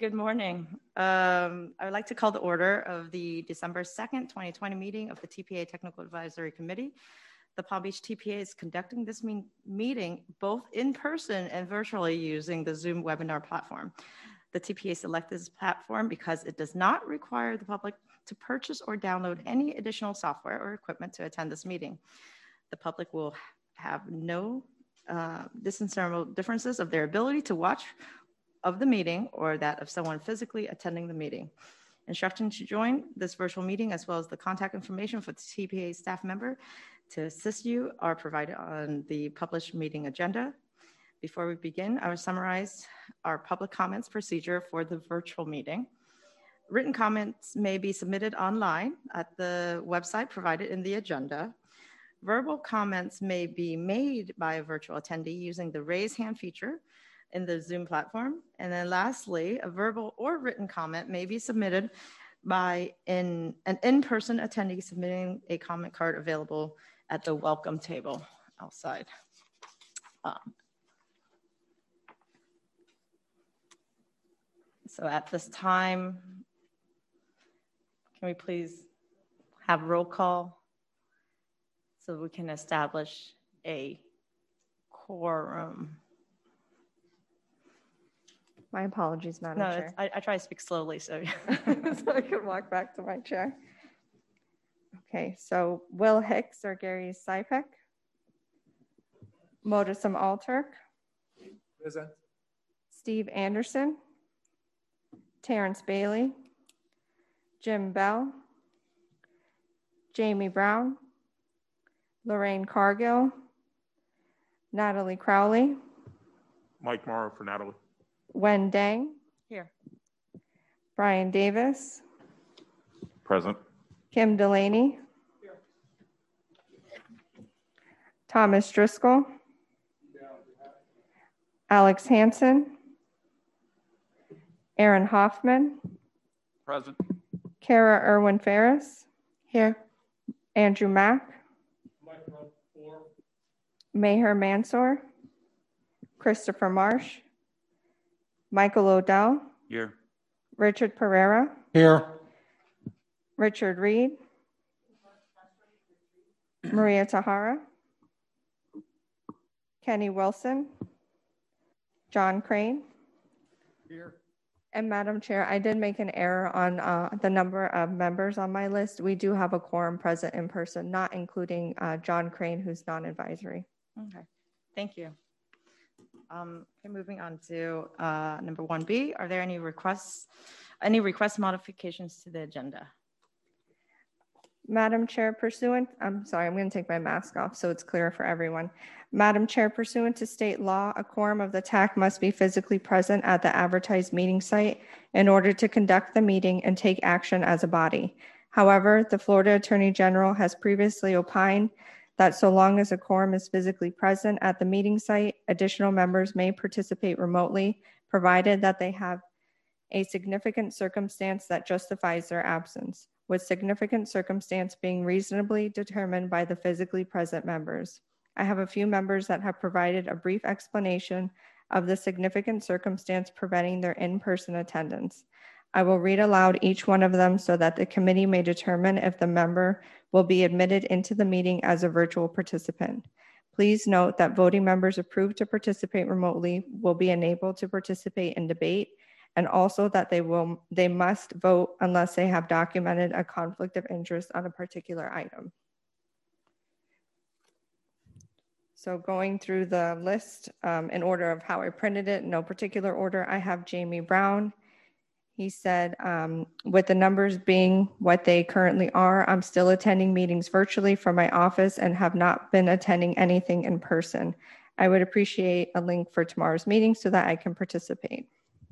Good morning. I would like to call the order of the December 2nd, 2020 meeting of the TPA Technical Advisory Committee. The Palm Beach TPA is conducting this meeting both in person and virtually using the Zoom webinar platform. The TPA selected this platform because it does not require the public to purchase or download any additional software or equipment to attend this meeting. The public will have no discernible differences of their ability to watch of the meeting or that of someone physically attending the meeting. Instructions to join this virtual meeting as well as the contact information for the TPA staff member to assist you are provided on the published meeting agenda. Before we begin, I will summarize our public comments procedure for the virtual meeting. Written comments may be submitted online at the website provided in the agenda. Verbal comments may be made by a virtual attendee using the raise hand feature in the Zoom platform. And then lastly, a verbal or written comment may be submitted by an in-person attendee submitting a comment card available at the welcome table outside. So at this time, can we please have roll call so we can establish a quorum? My apologies, Madam Chair. I try to speak slowly so so I can walk back to my chair. Okay, so Will Hicks or Gary Sipek. Modisum Alturk. Present. Steve Anderson. Terrence Bailey. Jim Bell. Jamie Brown. Lorraine Cargill. Natalie Crowley. Mike Morrow for Natalie. Wen Dang. Here. Brian Davis. Present. Kim Delaney. Here. Thomas Driscoll. Alex Hansen. Aaron Hoffman. Present. Kara Irwin Ferris. Here. Andrew Mack. Meher Mansour. Christopher Marsh. Michael Odell. Here. Richard Pereira. Here. Richard Reed. Maria Tahara. Kenny Wilson. John Crane. Here. And Madam Chair, I did make an error on the number of members on my list. We do have a quorum present in person, not including John Crane, who's non-advisory. Okay, thank you. Okay, moving on to number 1B. Are there any request modifications to the agenda? Madam Chair, I'm going to take my mask off so it's clearer for everyone. Madam Chair, pursuant to state law, a quorum of the TAC must be physically present at the advertised meeting site in order to conduct the meeting and take action as a body. However, the Florida Attorney General has previously opined that so long as a quorum is physically present at the meeting site, additional members may participate remotely, provided that they have a significant circumstance that justifies their absence, with significant circumstance being reasonably determined by the physically present members. I have a few members that have provided a brief explanation of the significant circumstance preventing their in-person attendance. I will read aloud each one of them so that the committee may determine if the member will be admitted into the meeting as a virtual participant. Please note that voting members approved to participate remotely will be enabled to participate in debate, and also that they must vote unless they have documented a conflict of interest on a particular item. So going through the list in order of how I printed it, in no particular order, I have Jamie Brown. He said, with the numbers being what they currently are, I'm still attending meetings virtually from my office and have not been attending anything in person. I would appreciate a link for tomorrow's meeting so that I can participate.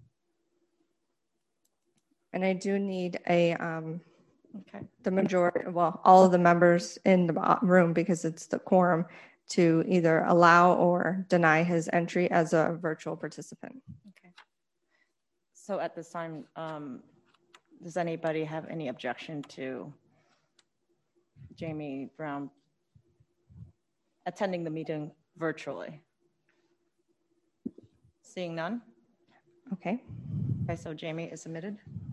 And I do need the majority, well, all of the members in the room, because it's the quorum, to either allow or deny his entry as a virtual participant. Okay. So at this time, does anybody have any objection to Jamie Brown attending the meeting virtually? Seeing none? Okay. Okay, so Jamie is submitted.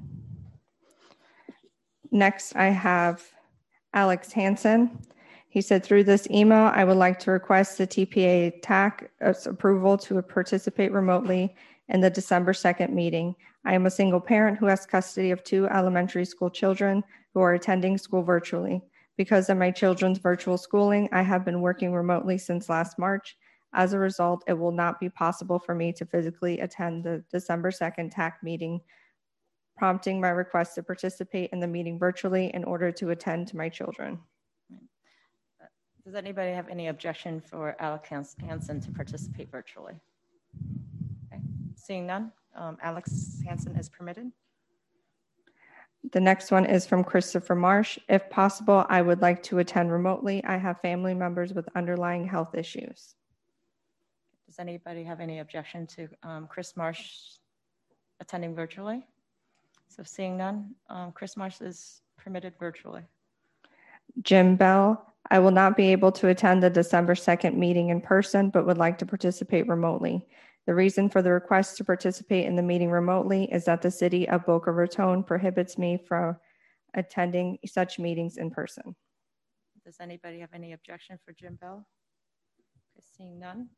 Next, I have Alex Hansen. He said, through this email, I would like to request the TPA TAC approval to participate remotely in the December 2nd meeting. I am a single parent who has custody of 2 elementary school children who are attending school virtually. Because of my children's virtual schooling, I have been working remotely since last March. As a result, it will not be possible for me to physically attend the December 2nd TAC meeting, prompting my request to participate in the meeting virtually in order to attend to my children. Does anybody have any objection for Alex Hansen to participate virtually? Okay. Seeing none, Alex Hansen is permitted. The next one is from Christopher Marsh. If possible, I would like to attend remotely. I have family members with underlying health issues. Does anybody have any objection to Chris Marsh attending virtually? So seeing none, Chris Marsh is permitted virtually. Jim Bell. I will not be able to attend the December 2nd meeting in person, but would like to participate remotely. The reason for the request to participate in the meeting remotely is that the city of Boca Raton prohibits me from attending such meetings in person. Does anybody have any objection for Jim Bell? Okay, seeing none.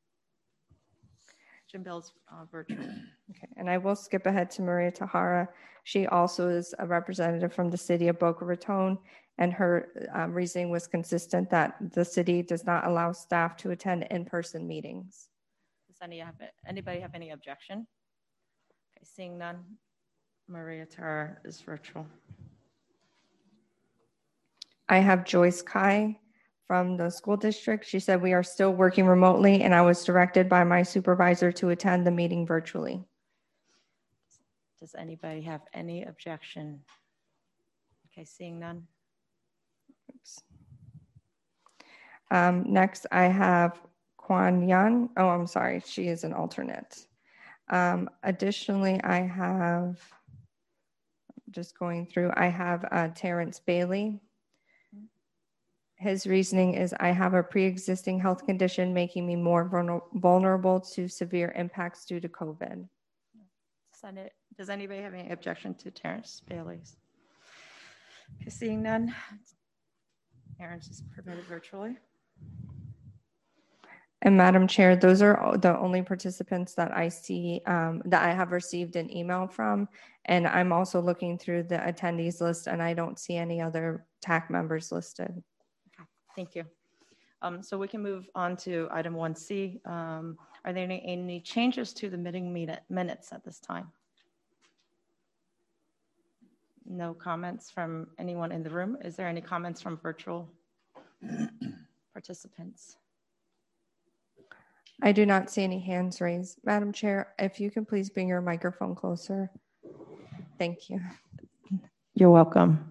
Jim Bell's virtual. Okay, and I will skip ahead to Maria Tahara. She also is a representative from the city of Boca Raton, and her reasoning was consistent that the city does not allow staff to attend in-person meetings. Does anybody have any objection? Okay, seeing none, Maria Tahara is virtual. I have Joyce Kai from the school district. She said, we are still working remotely, and I was directed by my supervisor to attend the meeting virtually. Does anybody have any objection? Okay, seeing none. Next, I have Kwan Yan. Oh, I'm sorry. She is an alternate. Additionally, I have, just going through, I have Terrence Bailey. His reasoning is, I have a pre-existing health condition making me more vulnerable to severe impacts due to COVID. Does anybody have any objection to Terrence Bailey's? Okay, seeing none, Terrence is permitted virtually. And Madam Chair, those are the only participants that I see that I have received an email from. And I'm also looking through the attendees list, and I don't see any other TAC members listed. Okay, thank you. So we can move on to item 1C. Are there any changes to the meeting minutes at this time? No comments from anyone in the room. Is there any comments from virtual participants? I do not see any hands raised. Madam Chair, if you can please bring your microphone closer. Thank you. You're welcome.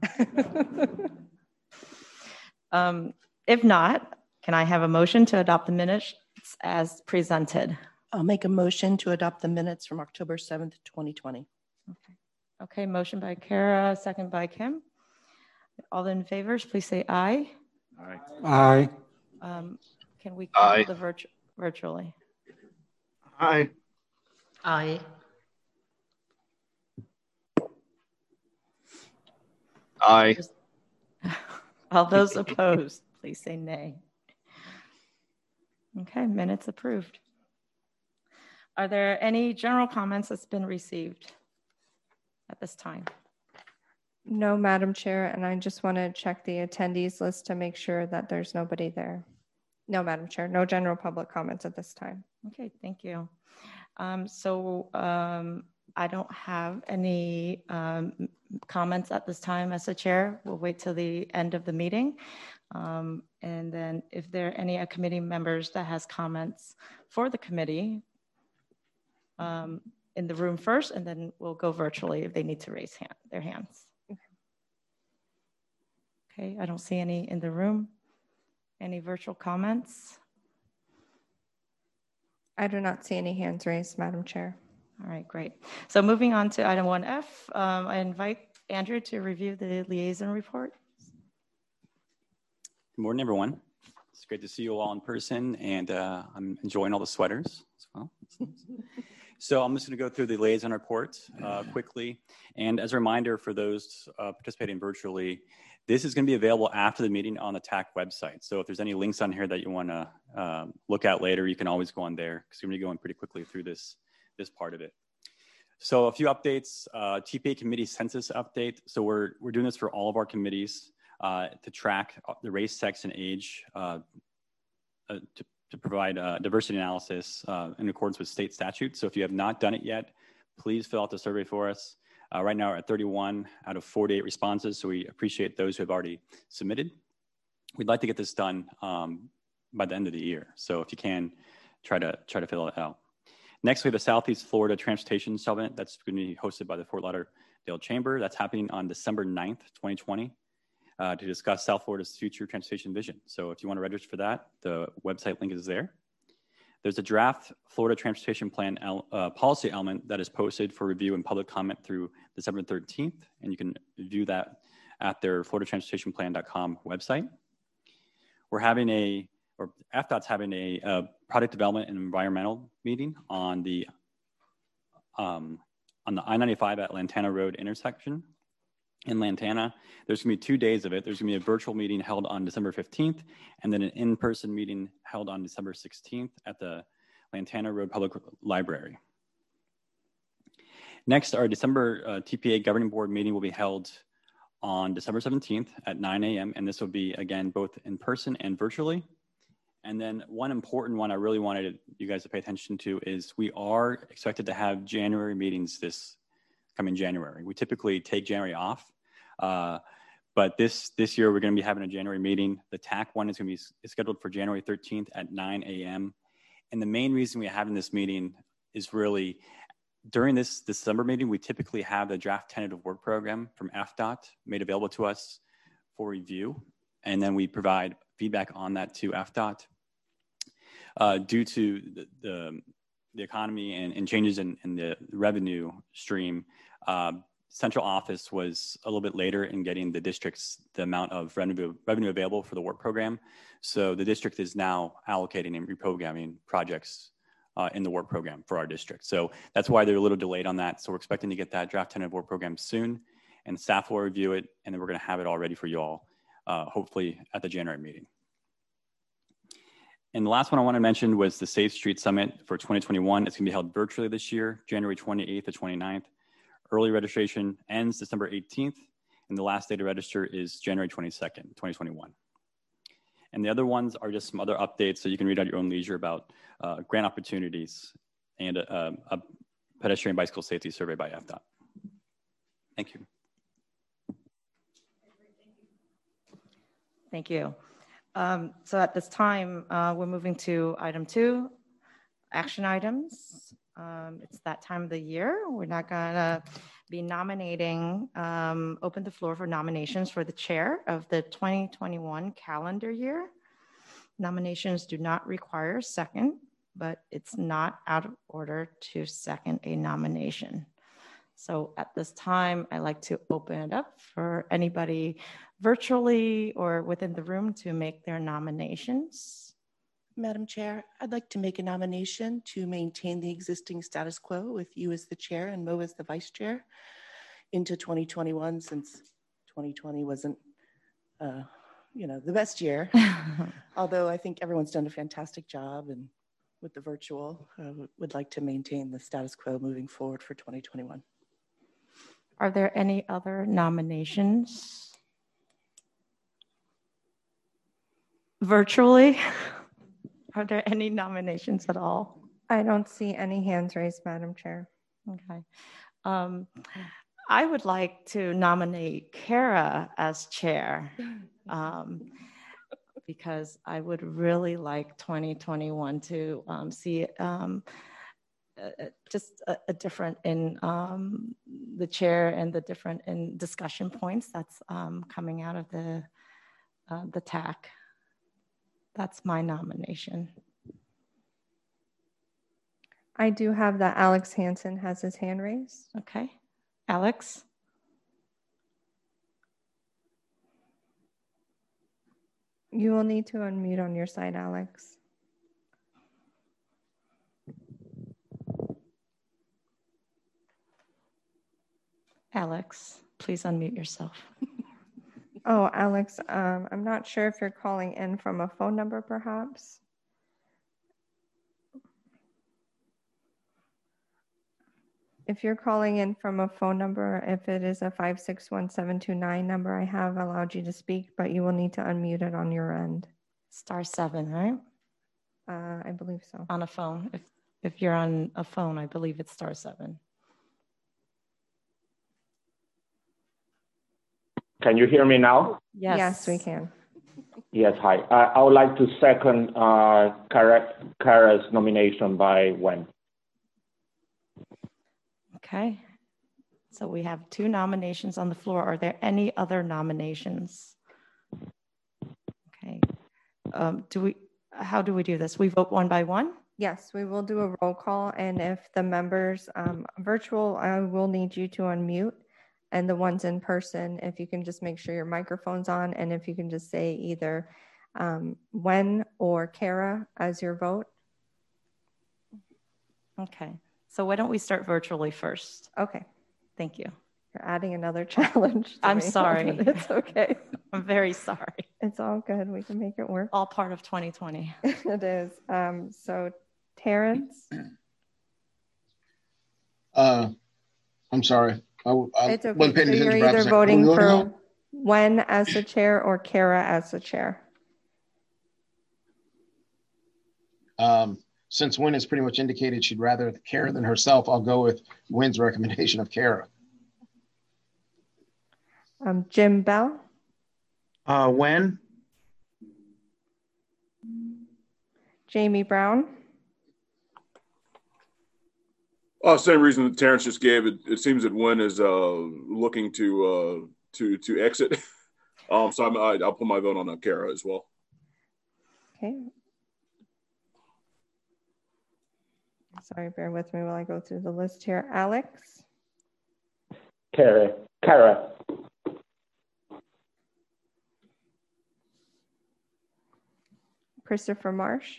If not, can I have a motion to adopt the minutes as presented? I'll make a motion to adopt the minutes from October 7th, 2020. Okay, motion by Kara, second by Kim. All in favors, please say aye. Aye. Aye. Can we call the virtually? Aye. Aye. Aye. All those opposed, please say nay. Okay, minutes approved. Are there any general comments that's been received at this time? No, Madam Chair, and I just want to check the attendees list to make sure that there's nobody there. No, Madam Chair, no general public comments at this time. Okay, thank you. I don't have any comments at this time as the chair. We'll wait till the end of the meeting. And then if there are any committee members that has comments for the committee in the room first, and then we'll go virtually if they need to raise their hands. Okay, I don't see any in the room. Any virtual comments? I do not see any hands raised, Madam Chair. All right, great. So moving on to item 1F, I invite Andrew to review the liaison report. Good morning, everyone. It's great to see you all in person, and I'm enjoying all the sweaters as well. So I'm just going to go through the liaison report quickly. And as a reminder for those participating virtually, this is going to be available after the meeting on the TAC website. So if there's any links on here that you want to look at later, you can always go on there because we're going to be going pretty quickly through this part of it. So a few updates, TPA committee census update. So we're doing this for all of our committees to track the race, sex, and age to provide diversity analysis in accordance with state statutes. So if you have not done it yet, please fill out the survey for us. Right now we're at 31 out of 48 responses, so we appreciate those who have already submitted. We'd like to get this done by the end of the year. So if you can, try to fill it out. Next, we have the Southeast Florida Transportation Summit. That's going to be hosted by the Fort Lauderdale Chamber. That's happening on December 9th, 2020, to discuss South Florida's future transportation vision. So if you want to register for that, the website link is there. There's a draft Florida Transportation Plan policy element that is posted for review and public comment through December 13th, and you can view that at their FloridaTransportationPlan.com website. We're having FDOT's having a product development and environmental meeting on the I-95 at Lantana Road intersection in Lantana. There's going to be 2 days of it. There's going to be a virtual meeting held on December 15th, and then an in-person meeting held on December 16th at the Lantana Road Public Library. Next, our December TPA Governing Board meeting will be held on December 17th at 9 a.m., and this will be, again, both in person and virtually. And then one important one I really wanted you guys to pay attention to is we are expected to have January meetings this coming January. We typically take January off, but this year we're going to be having a January meeting. The TAC one is going to be scheduled for January 13th at 9 a.m. And the main reason we're having this meeting is really during this December meeting, we typically have the draft tentative work program from FDOT made available to us for review. And then we provide feedback on that to FDOT. Due to the economy and changes in the revenue stream, central office was a little bit later in getting the districts the amount of revenue available for the work program. So the district is now allocating and reprogramming projects in the work program for our district. So that's why they're a little delayed on that. So we're expecting to get that draft tentative work program soon, and staff will review it, and then we're going to have it all ready for you all, hopefully at the January meeting. And the last one I want to mention was the Safe Street Summit for 2021. It's going to be held virtually this year, January 28th to 29th. Early registration ends December 18th, and the last day to register is January 22nd, 2021. And the other ones are just some other updates so you can read at your own leisure about grant opportunities and a pedestrian bicycle safety survey by FDOT. Thank you. Thank you. So at this time, we're moving to item 2, action items. It's that time of the year. We're not gonna be nominating, open the floor for nominations for the chair of the 2021 calendar year. Nominations do not require a second, but it's not out of order to second a nomination. So at this time, I'd like to open it up for anybody virtually or within the room to make their nominations. Madam Chair, I'd like to make a nomination to maintain the existing status quo with you as the chair and Mo as the vice chair into 2021, since 2020 wasn't, the best year. Although I think everyone's done a fantastic job, and with the virtual, would like to maintain the status quo moving forward for 2021. Are there any other nominations? Virtually? Are there any nominations at all? I don't see any hands raised, Madam Chair. Okay. I would like to nominate Kara as chair because I would really like 2021 to see just a different in the chair and the different in discussion points that's coming out of the TAC. That's my nomination. I do have that Alex Hansen has his hand raised. Okay. Alex? You will need to unmute on your side, Alex. Alex, please unmute yourself. Oh, Alex, I'm not sure if you're calling in from a phone number, perhaps. If you're calling in from a phone number, if it is a 561-729 number, I have allowed you to speak, but you will need to unmute it on your end. *7, right? I believe so. On a phone. If you're on a phone, I believe it's *7. Can you hear me now? Yes. Yes, we can. Yes, hi. I would like to second Kara's nomination by Wen. Okay. So we have 2 nominations on the floor. Are there any other nominations? Okay. How do we do this? We vote one by one? Yes, we will do a roll call, and if the members virtual, I will need you to unmute, and the ones in person, if you can just make sure your microphone's on, and if you can just say either Wen or Kara as your vote. Okay. So why don't we start virtually first? Okay. Thank you. You're adding another challenge to I'm me. sorry. It's okay. I'm very sorry. It's all good. We can make it work. All part of 2020. It is. So Terrence? I'm sorry. It's okay. wasn't paying So attention you're for half a either second. voting What are we for on? Wen as the chair or Kara as the chair. Since Wen has pretty much indicated she'd rather Kara than herself, I'll go with Wen's recommendation of Kara. Jim Bell? Wen? Jamie Brown? Same reason that Terrence just gave. It seems that Wen is looking to exit. So I'll put my vote on Kara as well. Okay. Sorry, bear with me while I go through the list here. Alex? Kara. Christopher Marsh?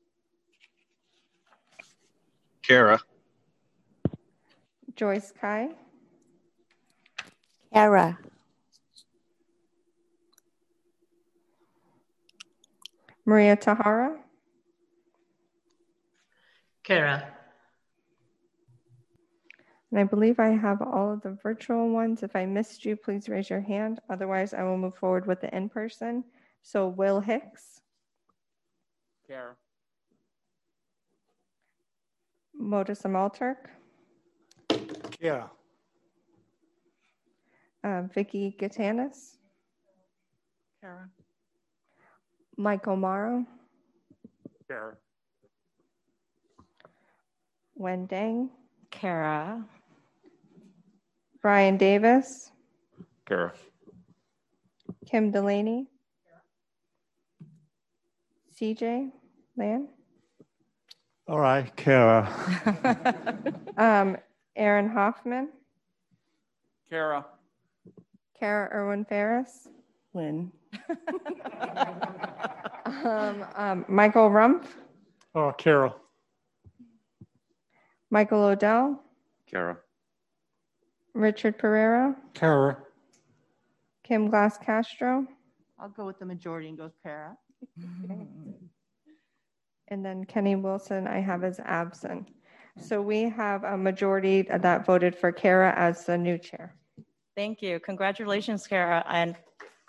Kara. Joyce Kai? Kara. Maria Tahara? Kara. And I believe I have all of the virtual ones. If I missed you, please raise your hand. Otherwise, I will move forward with the in-person. So Will Hicks? Kara. Modus Amalturk? Yeah. Vicky Gitanis? Kara. Michael Morrow? Kara. Wen Dang? Kara. Brian Davis? Kara. Kim Delaney? CJ Land? All right, Kara. Aaron Hoffman? Kara. Kara Irwin Ferris? Wen. Michael Rumpf? Kara. Michael Odell? Kara. Richard Pereira? Kara. Kim Glass Castro? I'll go with the majority and go with Kara. And then Kenny Wilson, I have as absent. So we have a majority that voted for Kara as the new chair. Thank you. Congratulations, Kara. And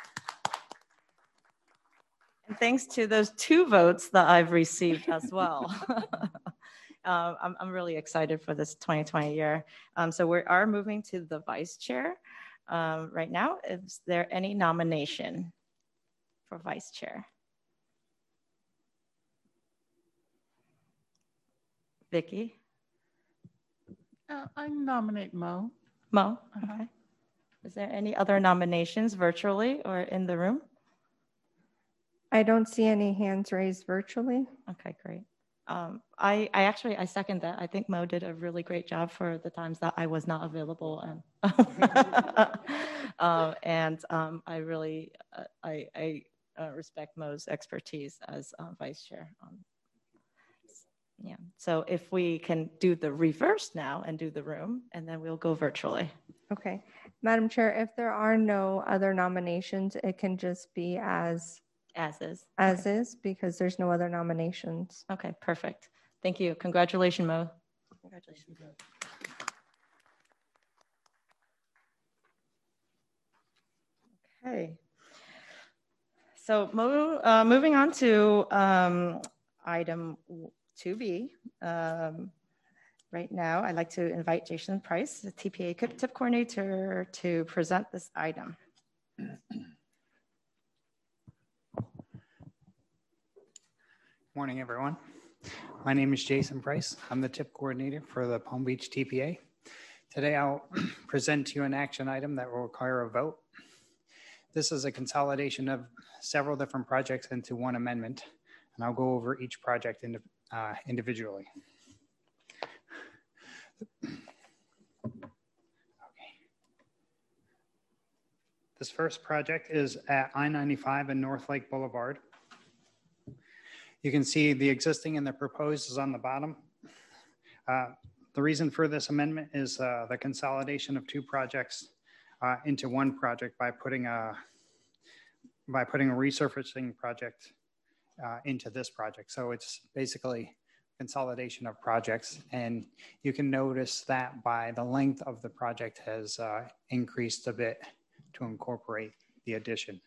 thanks to those 2 votes that I've received as well. I'm really excited for this 2020 year. So we are moving to the vice chair right now. Is there any nomination for vice chair? Vicky? I nominate Mo. Mo? Okay. Is there any other nominations virtually or in the room? I don't see any hands raised virtually. Okay, great. I second that. I think Mo did a really great job for the times that I was not available, and I really respect Mo's expertise as vice chair. Yeah. So if we can do the reverse now and do the room, and then we'll go virtually. Okay. Madam Chair, if there are no other nominations, it can just be as is. is, because there's no other nominations. Okay, perfect. Thank you. Congratulations, Mo. Congratulations. Okay. So moving on to item 2B. Right now, I'd like to invite Jason Price, the TPA TIP coordinator, to present this item. Morning, everyone. My name is Jason Price. I'm the TIP coordinator for the Palm Beach TPA. Today, I'll present to you an action item that will require a vote. This is a consolidation of several different projects into one amendment, and I'll go over each project individually. Okay. This first project is at I-95 and North Lake Boulevard. You can see the existing and the proposed is on the bottom. The reason for this amendment is the consolidation of two projects into one project by putting a resurfacing project into this project. So it's basically consolidation of projects, and you can notice that by the length of the project has increased a bit to incorporate the addition.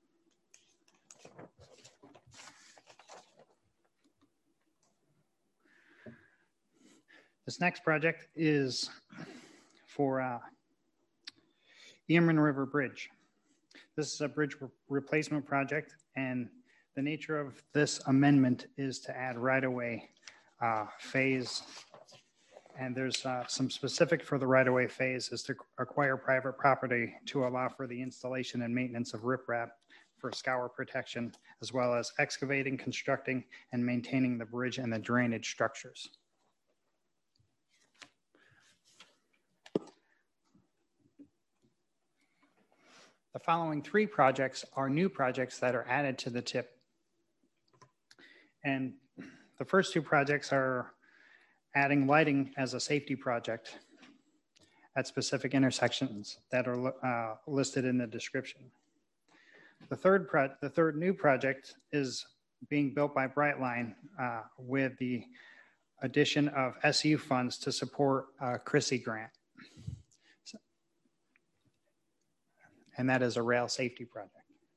This next project is for Eamon River Bridge. This is a bridge replacement project, and the nature of this amendment is to add right-of-way phase. And there's some specific for the right-of-way phase is to acquire private property to allow for the installation and maintenance of riprap for scour protection, as well as excavating, constructing, and maintaining the bridge and the drainage structures. The following three projects are new projects that are added to the TIP. And the first two projects are adding lighting as a safety project at specific intersections that are listed in the description. The third new project is being built by Brightline with the addition of SU funds to support CRISI grant. And that is a rail safety project.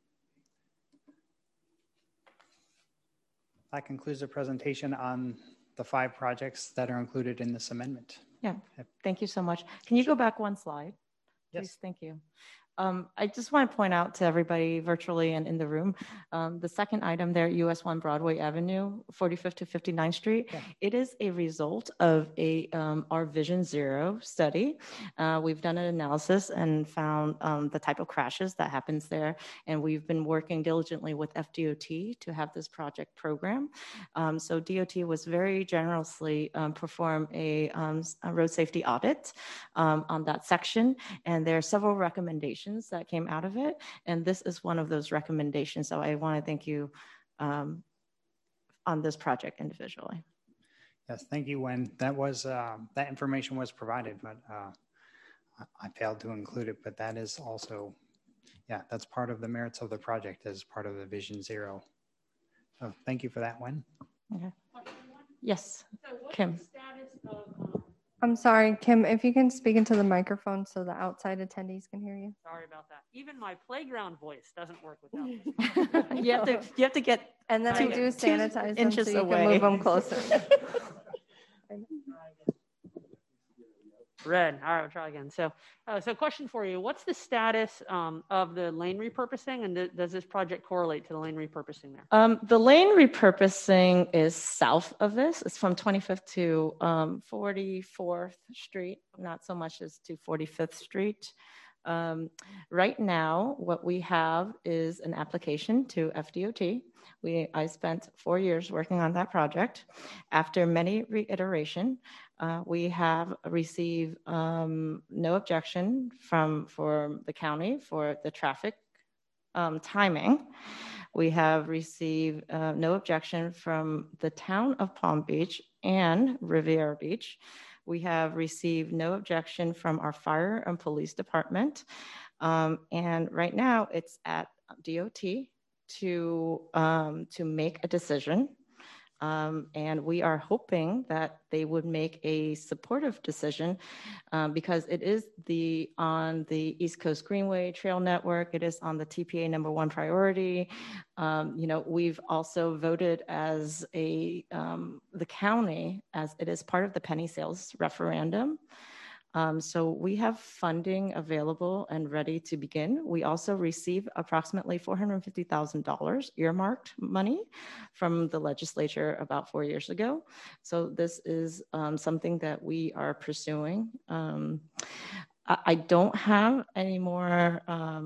That concludes the presentation on the 5 projects that are included in this amendment. Yeah, thank you so much. Can you go back one slide? Yes. Please, thank you. I just want to point out to everybody virtually and in the room, the second item there, US 1 Broadway Avenue, 45th to 59th Street. Yeah. It is a result of our Vision Zero study. We've done an analysis and found the type of crashes that happens there. And we've been working diligently with FDOT to have this project program. So DOT was very generously perform a road safety audit on that section. And there are several recommendations that came out of it, and this is one of those recommendations. So I want to thank you on this project individually. Yes, thank you, Wen. That was that information was provided, but I failed to include it. But that is also, yeah, that's part of the merits of the project as part of the Vision Zero. So thank you for that, Wen. Okay. Yes, so what's Kim. The status of, I'm sorry, Kim, if you can speak into the microphone so the outside attendees can hear you. Sorry about that. Even my playground voice doesn't work without me. you have to get, and then I do sanitize them so you away. Can move them closer. Red. All right, we'll try again. So question for you. What's the status of the lane repurposing, and does this project correlate to the lane repurposing there? The lane repurposing is south of this. It's from 25th to 44th Street, not so much as to 45th Street. Right now, what we have is an application to FDOT. I spent 4 years working on that project. After many reiteration, we have received no objection for the county for the traffic timing. We have received no objection from the town of Palm Beach and Riviera Beach. We have received no objection from our fire and police department. And right now it's at DOT to make a decision. And we are hoping that they would make a supportive decision because it is on the East Coast Greenway Trail Network. It is on the TPA #1 priority. We've also voted as the county, as it is part of the penny sales referendum. So we have funding available and ready to begin. We also receive approximately $450,000 earmarked money from the legislature about 4 years ago. So this is something that we are pursuing. I don't have any more,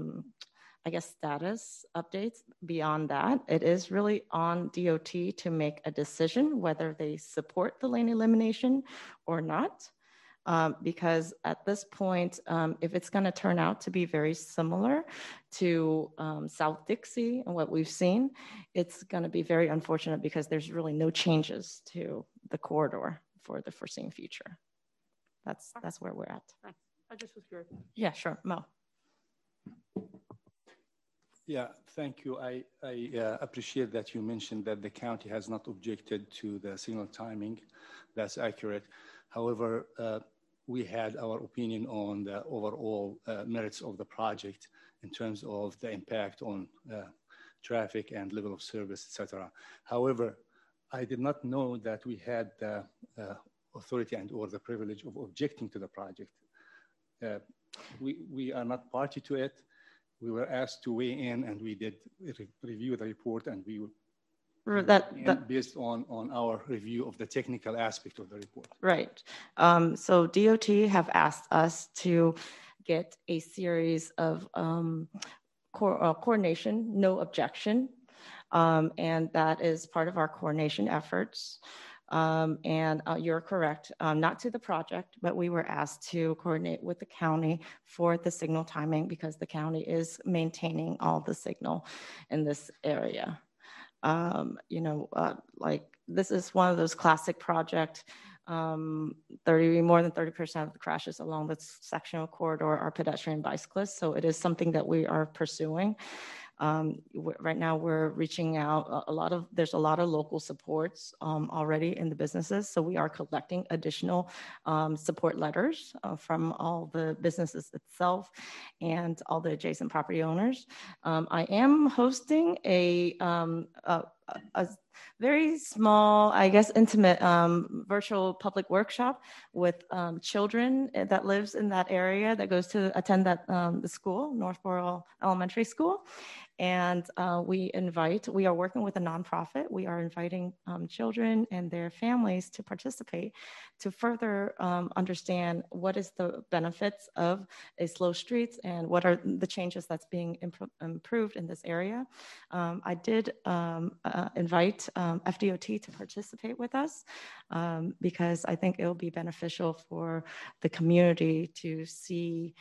status updates beyond that. It is really on DOT to make a decision whether they support the lane elimination or not. Because at this point, if it's going to turn out to be very similar to South Dixie and what we've seen, it's going to be very unfortunate because there's really no changes to the corridor for the foreseen future. That's where we're at. Thanks. I just was curious. Yeah, sure. Mo. Yeah, thank you. I appreciate that you mentioned that the county has not objected to the signal timing. That's accurate. However, we had our opinion on the overall merits of the project in terms of the impact on traffic and level of service, etc. However, I did not know that we had the authority and or the privilege of objecting to the project. We are not party to it. We were asked to weigh in, and we did review the report, and we based on our review of the technical aspect of the report. Right. So DOT have asked us to get a series of coordination, no objection, and that is part of our coordination efforts. And you're correct, not to the project, but we were asked to coordinate with the county for the signal timing because the county is maintaining all the signal in this area. This is one of those classic projects. More than 30% of the crashes along this sectional corridor are pedestrian bicyclists. So it is something that we are pursuing. Right now we're reaching out there's a lot of local supports already in the businesses. So we are collecting additional support letters from all the businesses itself and all the adjacent property owners. I am hosting a very small, intimate virtual public workshop with children that lives in that area that goes to attend the school, Northborough Elementary School. And we are working with a nonprofit. We are inviting children and their families to participate to further understand what is the benefits of a slow streets and what are the changes that's being improved in this area. I did invite FDOT to participate with us because I think it will be beneficial for the community to see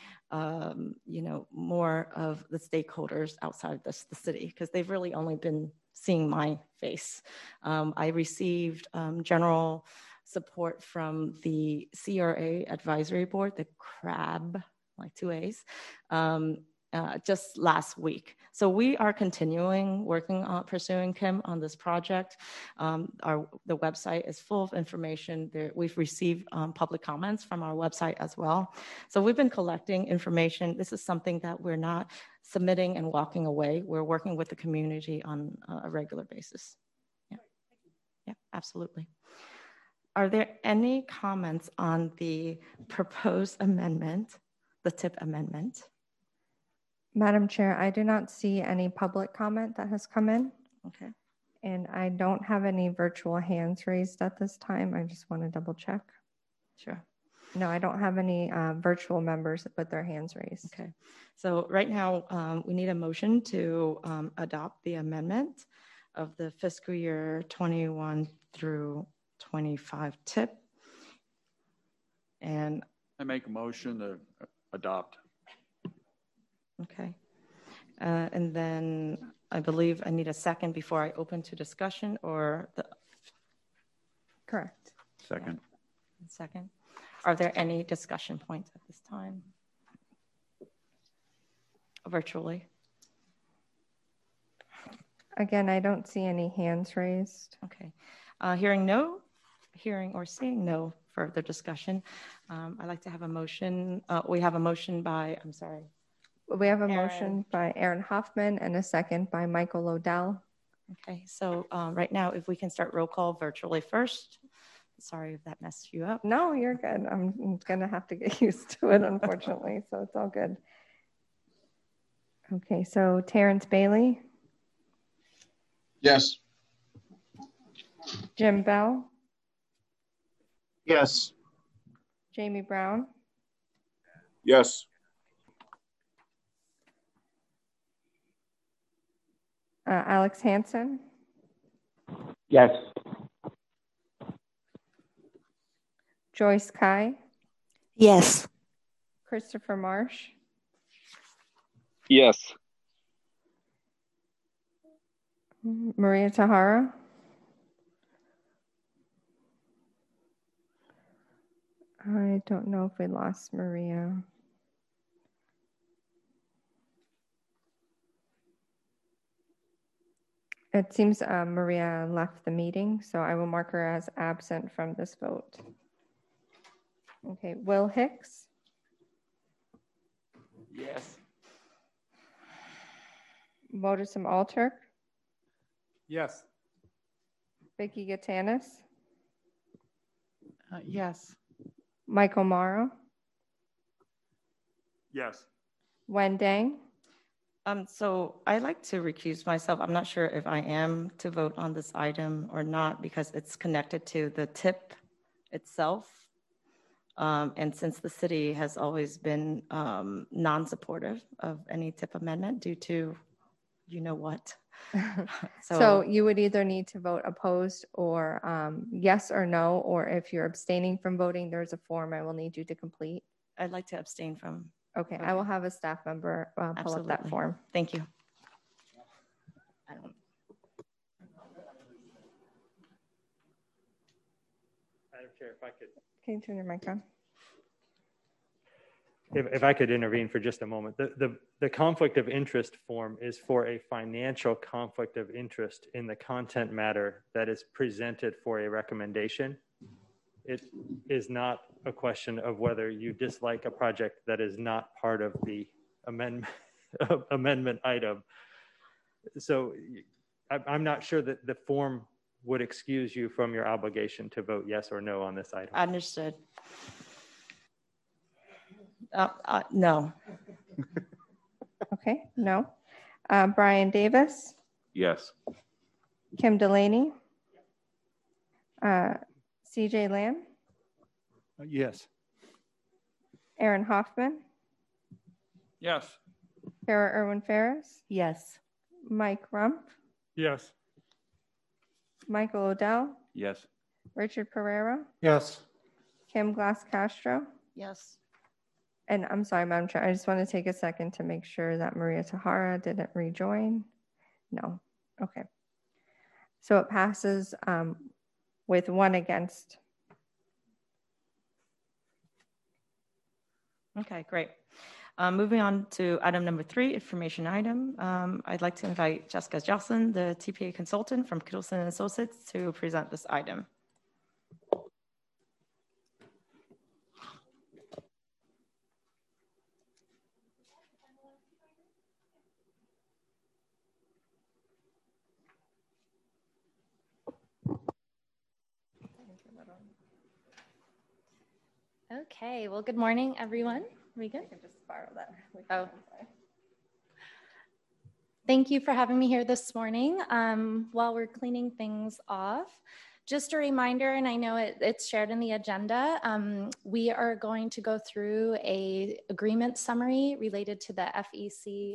more of the stakeholders outside the city, because they've really only been seeing my face. I received general support from the CRA advisory board, the CRAB, like 2 A's, just last week. So we are continuing working on pursuing Kim on this project. The website is full of information. We've received public comments from our website as well. So we've been collecting information. This is something that we're not submitting and walking away. We're working with the community on a regular basis. Yeah, absolutely. Are there any comments on the proposed amendment, the TIP amendment? Madam Chair, I do not see any public comment that has come in. Okay. And I don't have any virtual hands raised at this time. I just want to double check. Sure. No, I don't have any virtual members with their hands raised. Okay. So right now we need a motion to adopt the amendment of the fiscal year 21 through 25 TIP. And I make a motion to adopt. Okay. And then I believe I need a second before I open to discussion or the. Correct. Second. Second. Are there any discussion points at this time? Virtually. Again, I don't see any hands raised. Okay. Hearing or seeing no further discussion, I'd like to have a motion. We have a motion by, I'm sorry. We have a motion by Aaron Hoffman and a second by Michael Odell. Okay, so right now, if we can start roll call virtually first. Sorry if that messed you up. No, you're good. I'm gonna have to get used to it, unfortunately, so it's all good. Okay, so Terrence Bailey. Yes. Jim Bell. Yes. Jamie Brown. Yes. Alex Hansen. Yes. Joyce Kai. Yes. Christopher Marsh. Yes. Maria Tahara. I don't know if we lost Maria. It seems Maria left the meeting, so I will mark her as absent from this vote. Okay, Will Hicks. Yes. Modasim Alturk. Yes. Vicky Gatanis. Yes. Michael Morrow. Yes. Wen Dang. So I'd like to recuse myself. I'm not sure if I am to vote on this item or not because it's connected to the TIP itself. And since the city has always been non-supportive of any TIP amendment due to, you know what. So you would either need to vote opposed or yes or no, or if you're abstaining from voting, there's a form I will need you to complete. I'd like to abstain from. Okay, I will have a staff member pull up that form. Thank you. Madam Chair, if I could. Can you turn your mic on? If I could intervene for just a moment. The conflict of interest form is for a financial conflict of interest in the content matter that is presented for a recommendation. It is not a question of whether you dislike a project that is not part of the amendment item. So I'm not sure that the form would excuse you from your obligation to vote yes or no on this item. Understood. No. Okay, no. Brian Davis. Yes. Kim Delaney. CJ Lamb. Yes. Aaron Hoffman. Yes. Kara Irwin Ferris. Yes. Mike Rump. Yes. Michael Odell. Yes. Richard Pereira. Yes. Kim Glass Castro. Yes. And I'm sorry, Madam Chair, I just want to take a second to make sure that Maria Tahara didn't rejoin. No. Okay. So it passes with 1 against. Okay, great. Moving on to item number 3, information item. I'd like to invite Jessica Jocelyn, the TPA consultant from Kittleson & Associates, to present this item. Okay, well, good morning, everyone. Are we good? I can just borrow that. Oh. Thank you for having me here this morning. While we're cleaning things off, just a reminder, and I know it's shared in the agenda, we are going to go through an agreement summary related to the FEC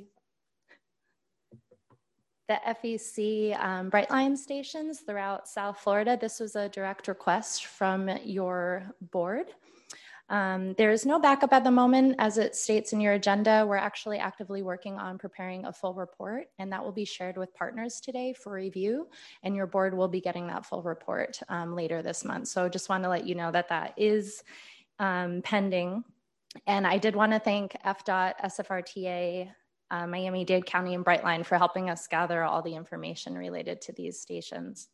Brightline stations throughout South Florida. This was a direct request from your board. There is no backup at the moment. As it states in your agenda, we're actually actively working on preparing a full report, and that will be shared with partners today for review, and your board will be getting that full report later this month. So just want to let you know that that is pending. And I did want to thank FDOT, SFRTA, Miami-Dade County, and Brightline for helping us gather all the information related to these stations.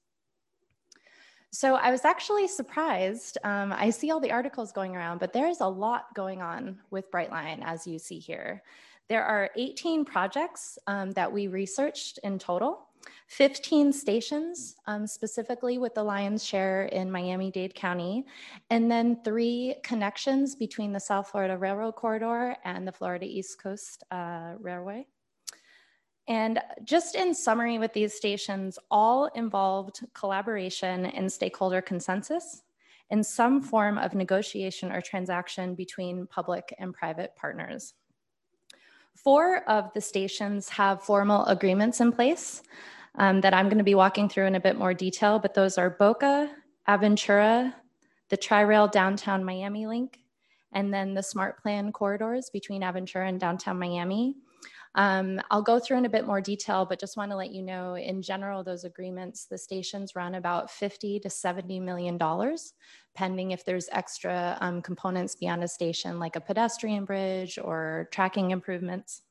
So I was actually surprised. I see all the articles going around, but there's a lot going on with Brightline, as you see here. There are 18 projects that we researched in total, 15 stations, specifically with the lion's share in Miami-Dade County, and then 3 connections between the South Florida Railroad Corridor and the Florida East Coast Railway. And just in summary with these stations, all involved collaboration and stakeholder consensus in some form of negotiation or transaction between public and private partners. 4 of the stations have formal agreements in place that I'm going to be walking through in a bit more detail, but those are Boca, Aventura, the Tri-Rail Downtown Miami Link, and then the Smart Plan corridors between Aventura and downtown Miami. I'll go through in a bit more detail, but just want to let you know, in general, those agreements, the stations run about $50 to $70 million, pending if there's extra components beyond a station, like a pedestrian bridge or tracking improvements.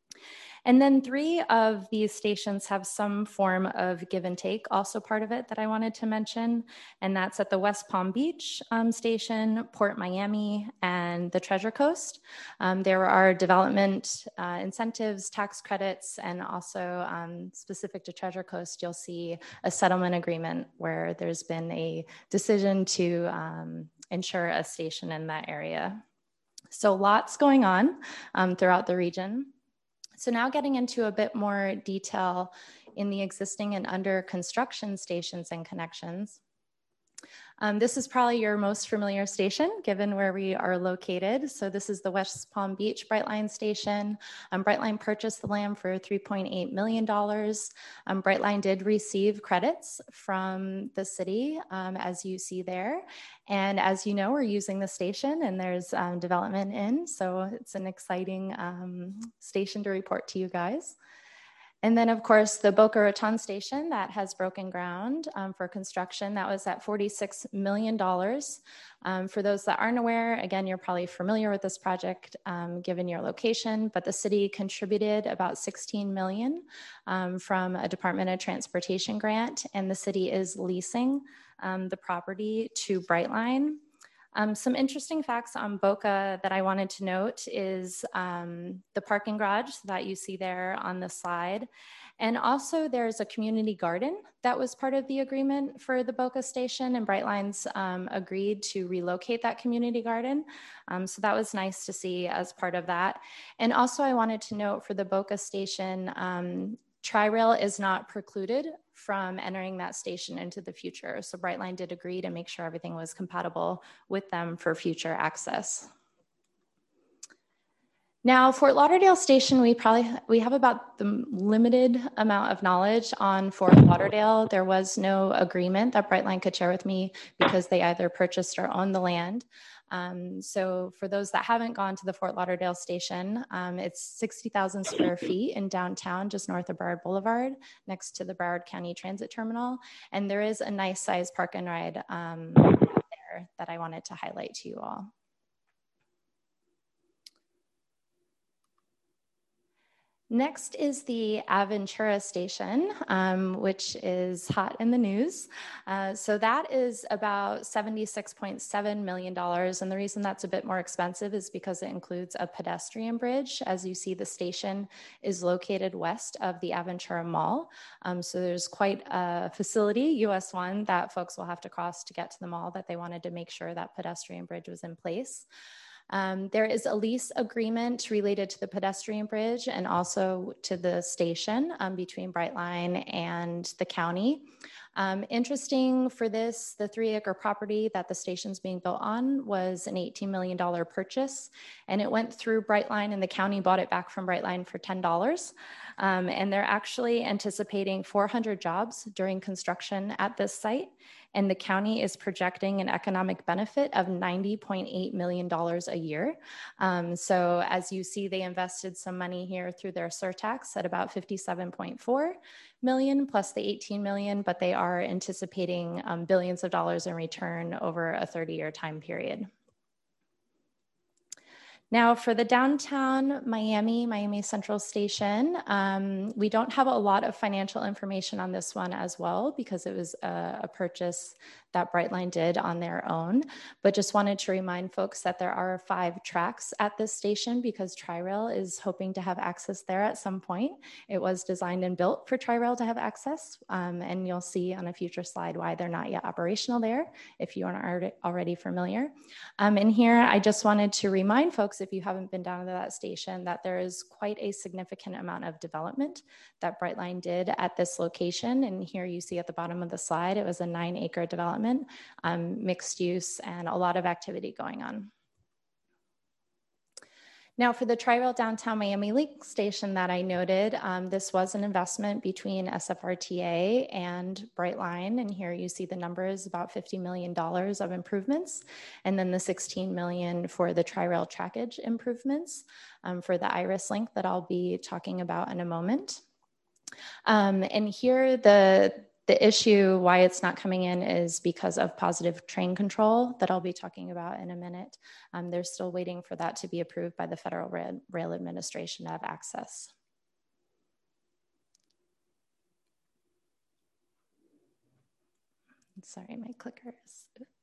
And then 3 of these stations have some form of give and take, also part of it that I wanted to mention, and that's at the West Palm Beach station, Port Miami, and the Treasure Coast. There are development incentives, tax credits, and also specific to Treasure Coast, you'll see a settlement agreement where there's been a decision to ensure a station in that area. So lots going on throughout the region. So now getting into a bit more detail in the existing and under construction stations and connections. This is probably your most familiar station, given where we are located. So this is the West Palm Beach Brightline station. Brightline purchased the land for $3.8 million. Brightline did receive credits from the city, as you see there. And as you know, we're using the station and there's development in, so it's an exciting station to report to you guys. And then, of course, the Boca Raton station that has broken ground for construction. That was at $46 million. For those that aren't aware, again, you're probably familiar with this project given your location, but the city contributed about $16 million from a Department of Transportation grant, and the city is leasing the property to Brightline. Some interesting facts on Boca that I wanted to note is the parking garage that you see there on the slide. And also there's a community garden that was part of the agreement for the Boca station, and Brightline's agreed to relocate that community garden. So that was nice to see as part of that. And also I wanted to note for the Boca station, Tri-Rail is not precluded from entering that station into the future. So Brightline did agree to make sure everything was compatible with them for future access. Now, Fort Lauderdale Station, we have about the limited amount of knowledge on Fort Lauderdale. There was no agreement that Brightline could share with me because they either purchased or owned the land. So for those that haven't gone to the Fort Lauderdale Station, it's 60,000 square feet in downtown, just north of Broward Boulevard, next to the Broward County Transit Terminal. And there is a nice size park and ride there that I wanted to highlight to you all. Next is the Aventura station, which is hot in the news. So that is about $76.7 million. And the reason that's a bit more expensive is because it includes a pedestrian bridge. As you see, the station is located west of the Aventura Mall. So there's quite a facility, US 1, that folks will have to cross to get to the mall, that they wanted to make sure that pedestrian bridge was in place. There is a lease agreement related to the pedestrian bridge and also to the station between Brightline and the county. Interesting for this, the 3-acre property that the station's being built on was an $18 million purchase, and it went through Brightline, and the county bought it back from Brightline for $10. And they're actually anticipating 400 jobs during construction at this site. and the county is projecting an economic benefit of $90.8 million a year. So as you see, they invested some money here through their surtax at about 57.4 million plus the 18 million, but they are anticipating billions of dollars in return over a 30-year time period. Now for the downtown Miami Central Station, we don't have a lot of financial information on this one as well because it was a purchase that Brightline did on their own, but just wanted to remind folks that there are 5 tracks at this station because Tri-Rail is hoping to have access there at some point. It was designed and built for Tri-Rail to have access, and you'll see on a future slide why they're not yet operational there if you aren't already familiar. And here I just wanted to remind folks, if you haven't been down to that station, that there is quite a significant amount of development that Brightline did at this location. And here you see at the bottom of the slide, it was a 9-acre development, mixed use, and a lot of activity going on. Now for the Tri-Rail Downtown Miami Lake Station that I noted, this was an investment between SFRTA and Brightline. And here you see the numbers, about $50 million of improvements. And then the $16 million for the Tri-Rail trackage improvements for the Iris link that I'll be talking about in a moment. And here the issue why it's not coming in is because of positive train control that I'll be talking about in a minute. They're still waiting for that to be approved by the Federal Rail Administration to have access. Sorry, my clicker is...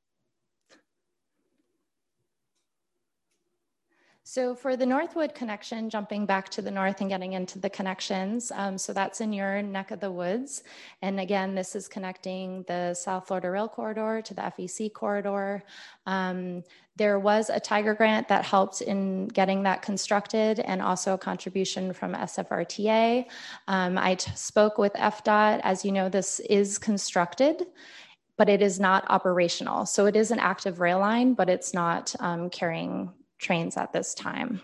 So for the Northwood connection, jumping back to the north and getting into the connections, so that's in your neck of the woods. And again, this is connecting the South Florida Rail Corridor to the FEC corridor. There was a Tiger grant that helped in getting that constructed and also a contribution from SFRTA. I spoke with FDOT. As you know, this is constructed, but it is not operational. So it is an active rail line, but it's not carrying trains at this time.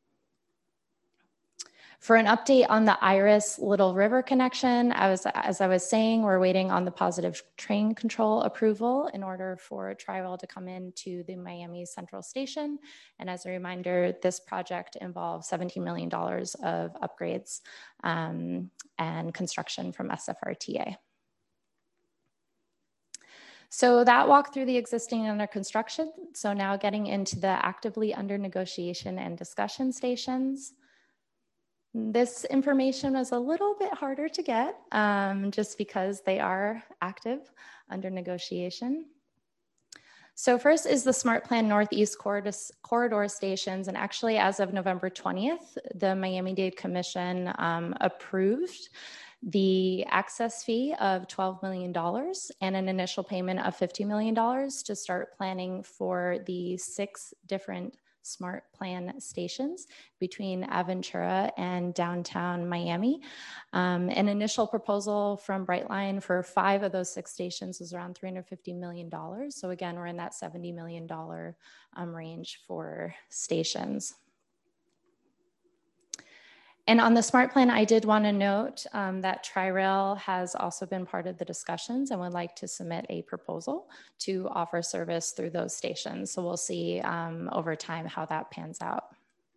For an update on the Iris Little River connection, as I was saying, we're waiting on the positive train control approval in order for Tri-Rail to come into the Miami Central Station. And as a reminder, this project involves $17 million of upgrades and construction from SFRTA. So that walked through the existing under construction. So now getting into the actively under negotiation and discussion stations. This information was a little bit harder to get just because they are active under negotiation. So first is the Smart Plan Northeast corridor stations. And actually as of November 20th, the Miami-Dade Commission approved the access fee of $12 million and an initial payment of $50 million to start planning for the 6 different Smart Plan stations between Aventura and downtown Miami. An initial proposal from Brightline for 5 of those 6 stations was around $350 million. So again, we're in that $70 million range for stations. And on the Smart Plan, I did want to note that Tri-Rail has also been part of the discussions and would like to submit a proposal to offer service through those stations. So we'll see over time how that pans out.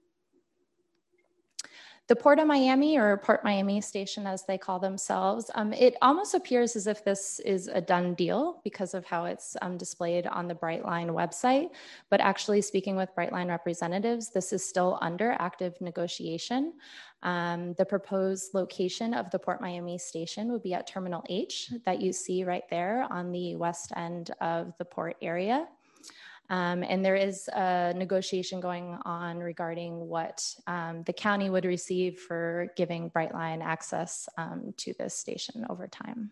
The Port of Miami, or Port Miami Station as they call themselves, it almost appears as if this is a done deal because of how it's displayed on the Brightline website. But actually speaking with Brightline representatives, this is still under active negotiation. The proposed location of the Port Miami Station would be at Terminal H that you see right there on the west end of the port area. And there is a negotiation going on regarding what the county would receive for giving Brightline access to this station over time.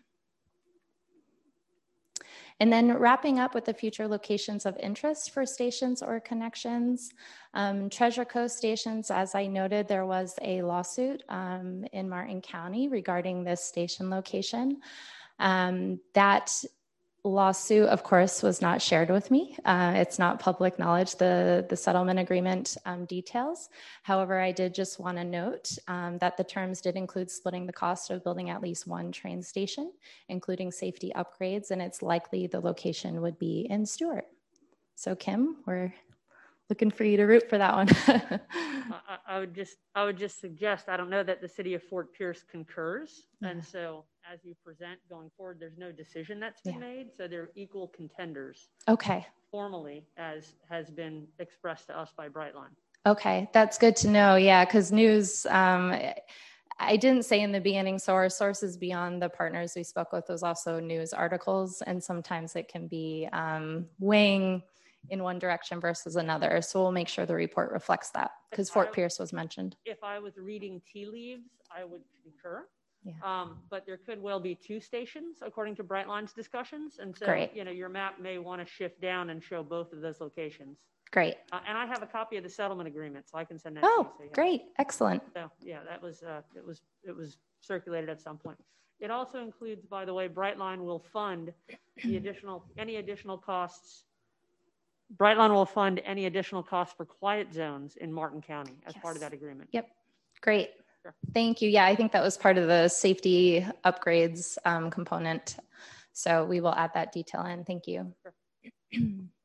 And then wrapping up with the future locations of interest for stations or connections. Treasure Coast stations, as I noted, there was a lawsuit in Martin County regarding this station location. That lawsuit, of course, was not shared with me. It's not public knowledge, the settlement agreement details. However, I did just want to note that the terms did include splitting the cost of building at least one train station, including safety upgrades, and it's likely the location would be in Stewart. So Kim, we're looking for you to root for that one. I would just suggest, I don't know that the city of Fort Pierce concurs. And so as you present going forward, there's no decision that's been made. So they're equal contenders. Okay. Formally, as has been expressed to us by Brightline. Okay, that's good to know. Yeah, because news, I didn't say in the beginning, so our sources beyond the partners we spoke with was also news articles. And sometimes it can be weighing in one direction versus another. So we'll make sure the report reflects that because Fort Pierce was mentioned. If I was reading tea leaves, I would concur. Yeah. But there could well be two stations according to Brightline's discussions. And so, Great. you know, your map may want to shift down and show both of those locations. Great. And I have a copy of the settlement agreement, so I can send that to you. Oh, so great. Excellent. So yeah, that was, it was circulated at some point. It also includes, by the way, Brightline will fund any additional costs. Brightline will fund any additional costs for quiet zones in Martin County as part of that agreement. Yep. Great. Sure. Thank you. Yeah, I think that was part of the safety upgrades component. So we will add that detail in. Thank you. Sure.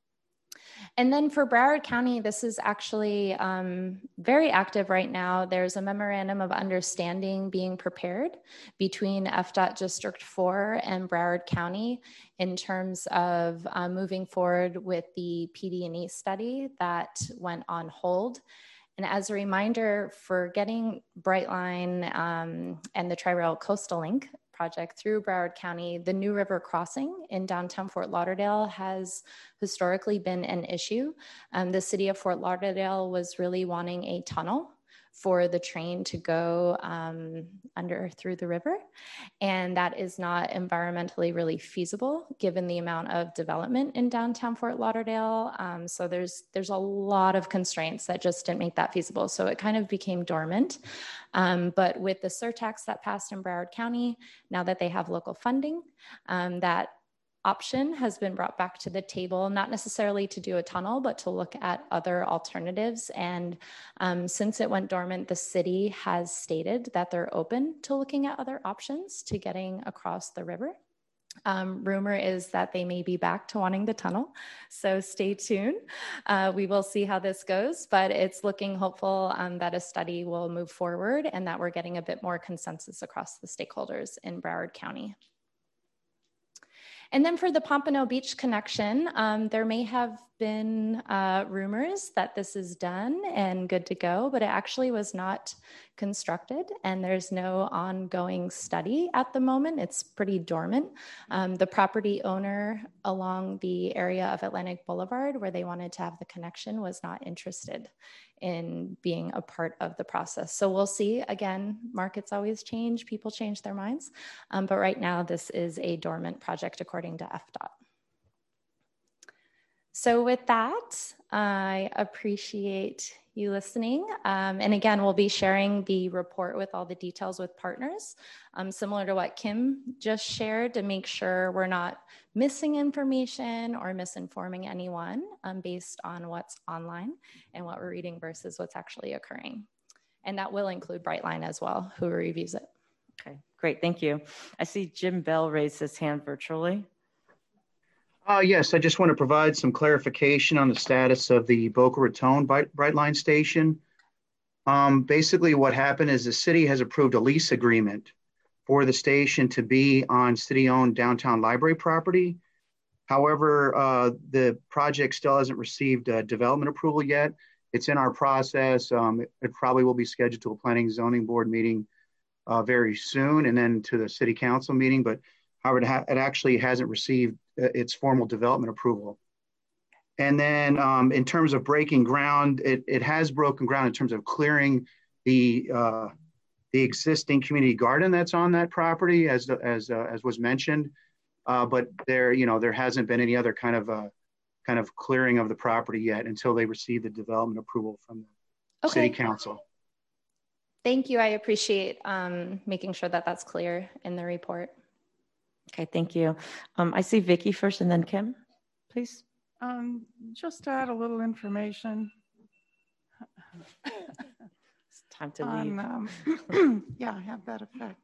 And then for Broward County, this is actually very active right now. There's a memorandum of understanding being prepared between FDOT District 4 and Broward County in terms of moving forward with the PD&E study that went on hold. And as a reminder, for getting Brightline and the Tri-Rail Coastal Link project through Broward County, the New River Crossing in downtown Fort Lauderdale has historically been an issue. The city of Fort Lauderdale was really wanting a tunnel for the train to go through the river. And that is not environmentally really feasible given the amount of development in downtown Fort Lauderdale. So there's a lot of constraints that just didn't make that feasible. So it kind of became dormant. But with the surtax that passed in Broward County, now that they have local funding, that option has been brought back to the table, not necessarily to do a tunnel, but to look at other alternatives. And since it went dormant, the city has stated that they're open to looking at other options to getting across the river. Rumor is that they may be back to wanting the tunnel, so stay tuned. We will see how this goes, but it's looking hopeful that a study will move forward and that we're getting a bit more consensus across the stakeholders in Broward County. And then for the Pompano Beach connection, there may have been rumors that this is done and good to go, but it actually was not constructed and there's no ongoing study at the moment. It's pretty dormant. The property owner along the area of Atlantic Boulevard where they wanted to have the connection was not interested in being a part of the process. So we'll see. Again, markets always change, people change their minds. But right now, this is a dormant project according to FDOT. So with that, I appreciate you listening. And again, we'll be sharing the report with all the details with partners, similar to what Kim just shared, to make sure we're not missing information or misinforming anyone based on what's online and what we're reading versus what's actually occurring. And that will include Brightline as well, who reviews it. Okay, great, thank you. I see Jim Bell raised his hand virtually. Yes, I just want to provide some clarification on the status of the Boca Raton Brightline station. Basically what happened is the city has approved a lease agreement for the station to be on city-owned downtown library property. However, the project still hasn't received development approval yet. It's in our process. It probably will be scheduled to a planning and zoning board meeting very soon and then to the city council meeting. But however, it actually hasn't received its formal development approval. And then in terms of breaking ground, it has broken ground in terms of clearing the existing community garden that's on that property, as was mentioned. But there hasn't been any other kind of clearing of the property yet until they receive the development approval from the city council. Thank you. I appreciate making sure that that's clear in the report. Okay, thank you. I see Vicky first and then Kim, please. Just to add a little information. It's time to leave. Yeah, have that effect.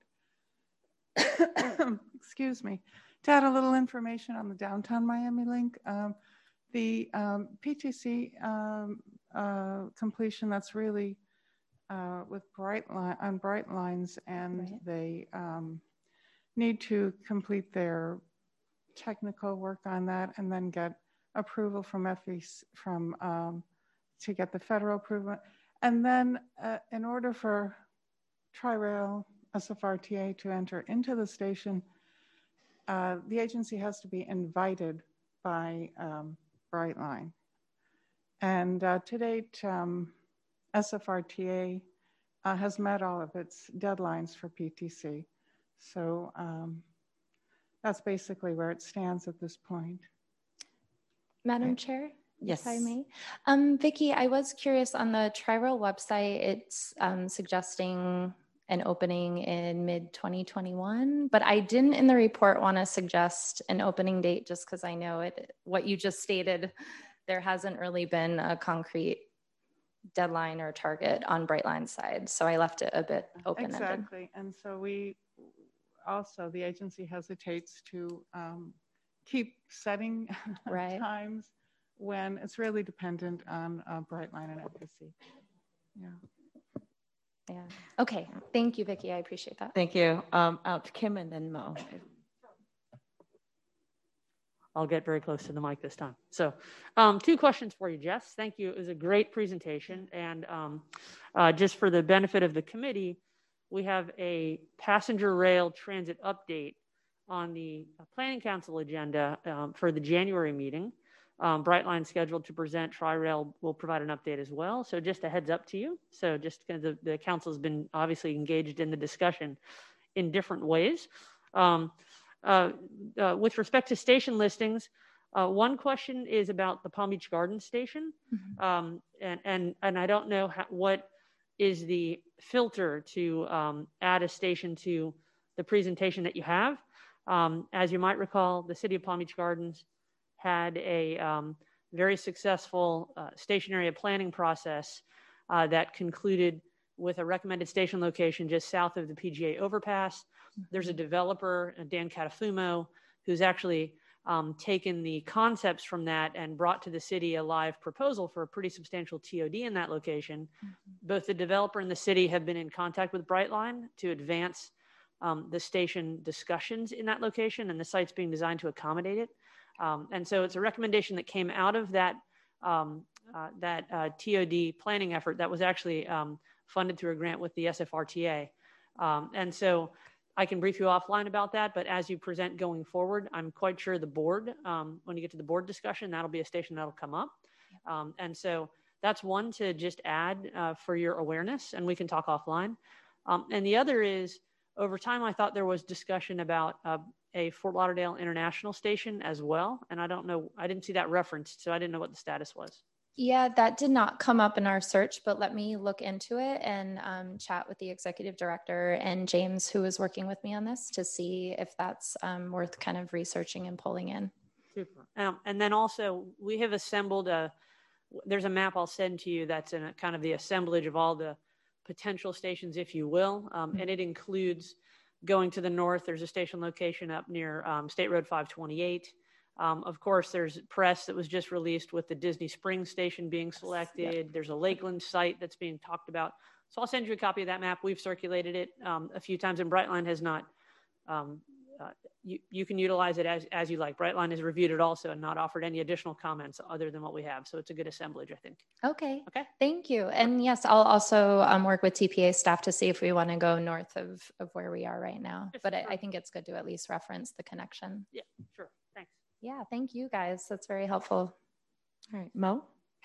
Excuse me. To add a little information on the downtown Miami link, the PTC completion, that's really with Bright Lines, and right. They need to complete their technical work on that and then get approval from FEC to get the federal approval. And then in order for Tri-Rail SFRTA to enter into the station, the agency has to be invited by Brightline. And to date, SFRTA has met all of its deadlines for PTC. So that's basically where it stands at this point. Madam Chair? Yes. If I may. Vicki, I was curious on the Tri-Rail website, it's suggesting an opening in mid-2021, but I didn't in the report want to suggest an opening date just because I know what you just stated, there hasn't really been a concrete deadline or target on Brightline's side. So I left it a bit open-ended. Exactly. And so the agency hesitates to keep setting right. times when it's really dependent on Brightline and FEC. Yeah. Yeah. Okay. Thank you, Vicki. I appreciate that. Thank you. Out to Kim and then Mo. I'll get very close to the mic this time. So 2 questions for you, Jess. Thank you. It was a great presentation. And just for the benefit of the committee, we have a passenger rail transit update on the Planning Council agenda for the January meeting. Brightline scheduled to present. Tri-Rail will provide an update as well. So just a heads up to you. So just because the council has been obviously engaged in the discussion in different ways. With respect to station listings, one question is about the Palm Beach Gardens station. Mm-hmm. And I don't know what is the filter to add a station to the presentation that you have. As you might recall, the city of Palm Beach Gardens had a very successful station area planning process that concluded with a recommended station location just south of the PGA overpass. There's a developer, Dan Catafumo, who's actually taken the concepts from that and brought to the city a live proposal for a pretty substantial TOD in that location. Mm-hmm. Both the developer and the city have been in contact with Brightline to advance the station discussions in that location, and the site's being designed to accommodate it. And so it's a recommendation that came out of that TOD planning effort that was actually funded through a grant with the SFRTA. And so I can brief you offline about that, but as you present going forward, I'm quite sure the board, when you get to the board discussion, that'll be a station that'll come up. And so that's one to just add for your awareness, and we can talk offline. And the other is, over time, I thought there was discussion about a Fort Lauderdale International station as well. And I don't know, I didn't see that referenced, so I didn't know what the status was. Yeah, that did not come up in our search, but let me look into it and chat with the executive director and James, who is working with me on this, to see if that's worth kind of researching and pulling in. Super. And then also, we have assembled there's a map I'll send to you that's in a kind of the assemblage of all the potential stations, if you will. And it includes going to the north. There's a station location up near State Road 528. Of course, there's press that was just released with the Disney Springs station being selected. Yep. There's a Lakeland site that's being talked about. So I'll send you a copy of that map. We've circulated it a few times, and Brightline has not. You can utilize it as you like. Brightline has reviewed it also and not offered any additional comments other than what we have. So it's a good assemblage, I think. Okay. Okay. Thank you. And yes, I'll also work with TPA staff to see if we want to go north of where we are right now. But I think it's good to at least reference the connection. Yeah, sure. Thanks. Yeah, thank you guys. That's very helpful. All right, Mo?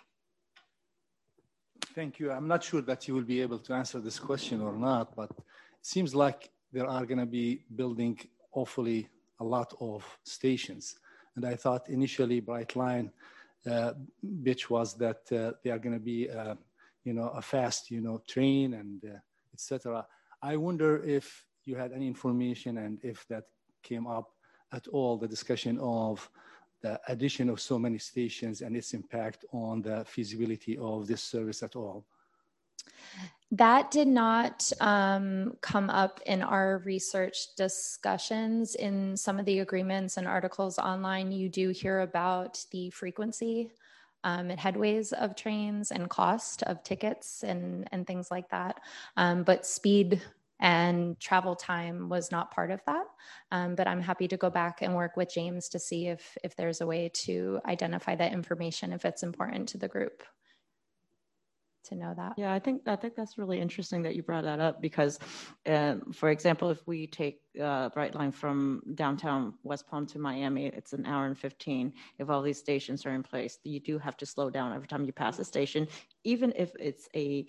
Thank you. I'm not sure that you will be able to answer this question or not, but it seems like there are going to be building awfully a lot of stations. And I thought initially Brightline pitch was that they are going to be, a fast, train and etc. I wonder if you had any information and if that came up at all the discussion of the addition of so many stations and its impact on the feasibility of this service at all? That did not come up in our research discussions. In some of the agreements and articles online, you do hear about the frequency and headways of trains and cost of tickets and things like that. But speed and travel time was not part of that. But I'm happy to go back and work with James to see if there's a way to identify that information if it's important to the group to know that. Yeah, I think that's really interesting that you brought that up because, for example, if we take Brightline from downtown West Palm to Miami, it's an hour and 15. If all these stations are in place, you do have to slow down every time you pass a station, even if it's a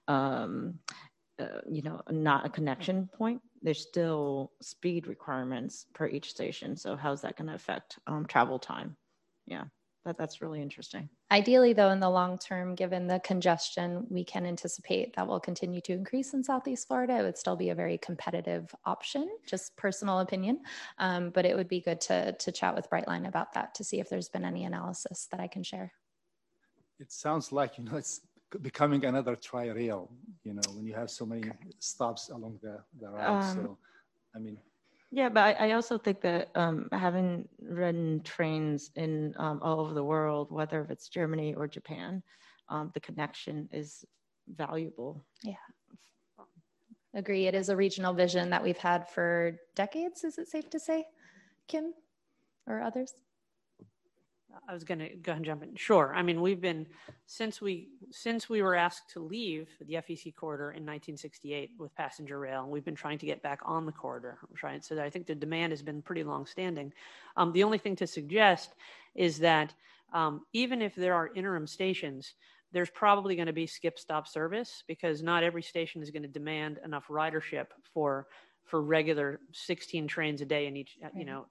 not a connection point. There's still speed requirements per each station. So how's that going to affect travel time? Yeah, that's really interesting. Ideally, though, in the long term, given the congestion, we can anticipate that will continue to increase in Southeast Florida. It would still be a very competitive option, just personal opinion. But it would be good to chat with Brightline about that to see if there's been any analysis that I can share. It sounds like, it's becoming another tri-rail, when you have so many stops along the route. So, Yeah, but I also think that having ridden trains in all over the world, whether it's Germany or Japan, the connection is valuable. Yeah. Agree. It is a regional vision that we've had for decades. Is it safe to say, Kim or others? I was going to go ahead and jump in. Sure. we've been, since we were asked to leave the FEC corridor in 1968 with passenger rail, we've been trying to get back on the corridor. Right? So I think the demand has been pretty long-standing. The only thing to suggest is that even if there are interim stations, there's probably going to be skip-stop service because not every station is going to demand enough ridership for regular 16 trains a day in each,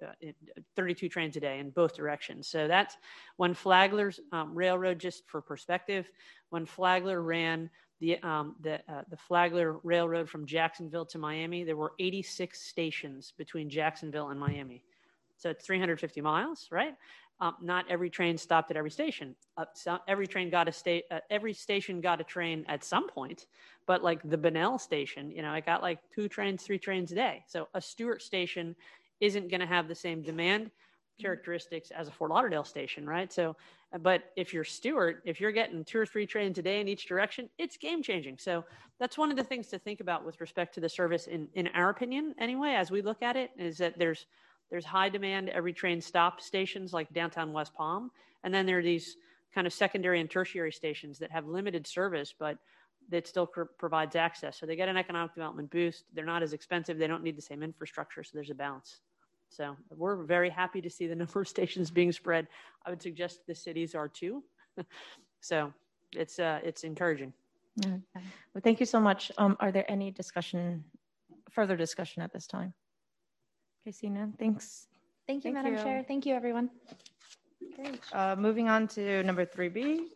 32 trains a day in both directions. So that's when Flagler's railroad, just for perspective, when Flagler ran the Flagler Railroad from Jacksonville to Miami, there were 86 stations between Jacksonville and Miami. So it's 350 miles, right? Not every train stopped at every station. Every station got a train at some point, but like the Bunnell station, it got like 3 trains a day. So a Stewart station isn't going to have the same demand characteristics as a Fort Lauderdale station, right? So, but if you're Stewart, if you're getting 2 or 3 trains a day in each direction, it's game changing. So that's one of the things to think about with respect to the service in our opinion, anyway, as we look at it, is that there's high demand every train stop stations like downtown West Palm. And then there are these kind of secondary and tertiary stations that have limited service, but that still provides access. So they get an economic development boost. They're not as expensive. They don't need the same infrastructure. So there's a balance. So we're very happy to see the number of stations being spread. I would suggest the cities are too. So it's encouraging. Okay. Well, thank you so much. Are there any further discussion at this time? Okay, see none. Thanks. Thank you, Madam Chair. Thank you, everyone. Great. Moving on to number 3B,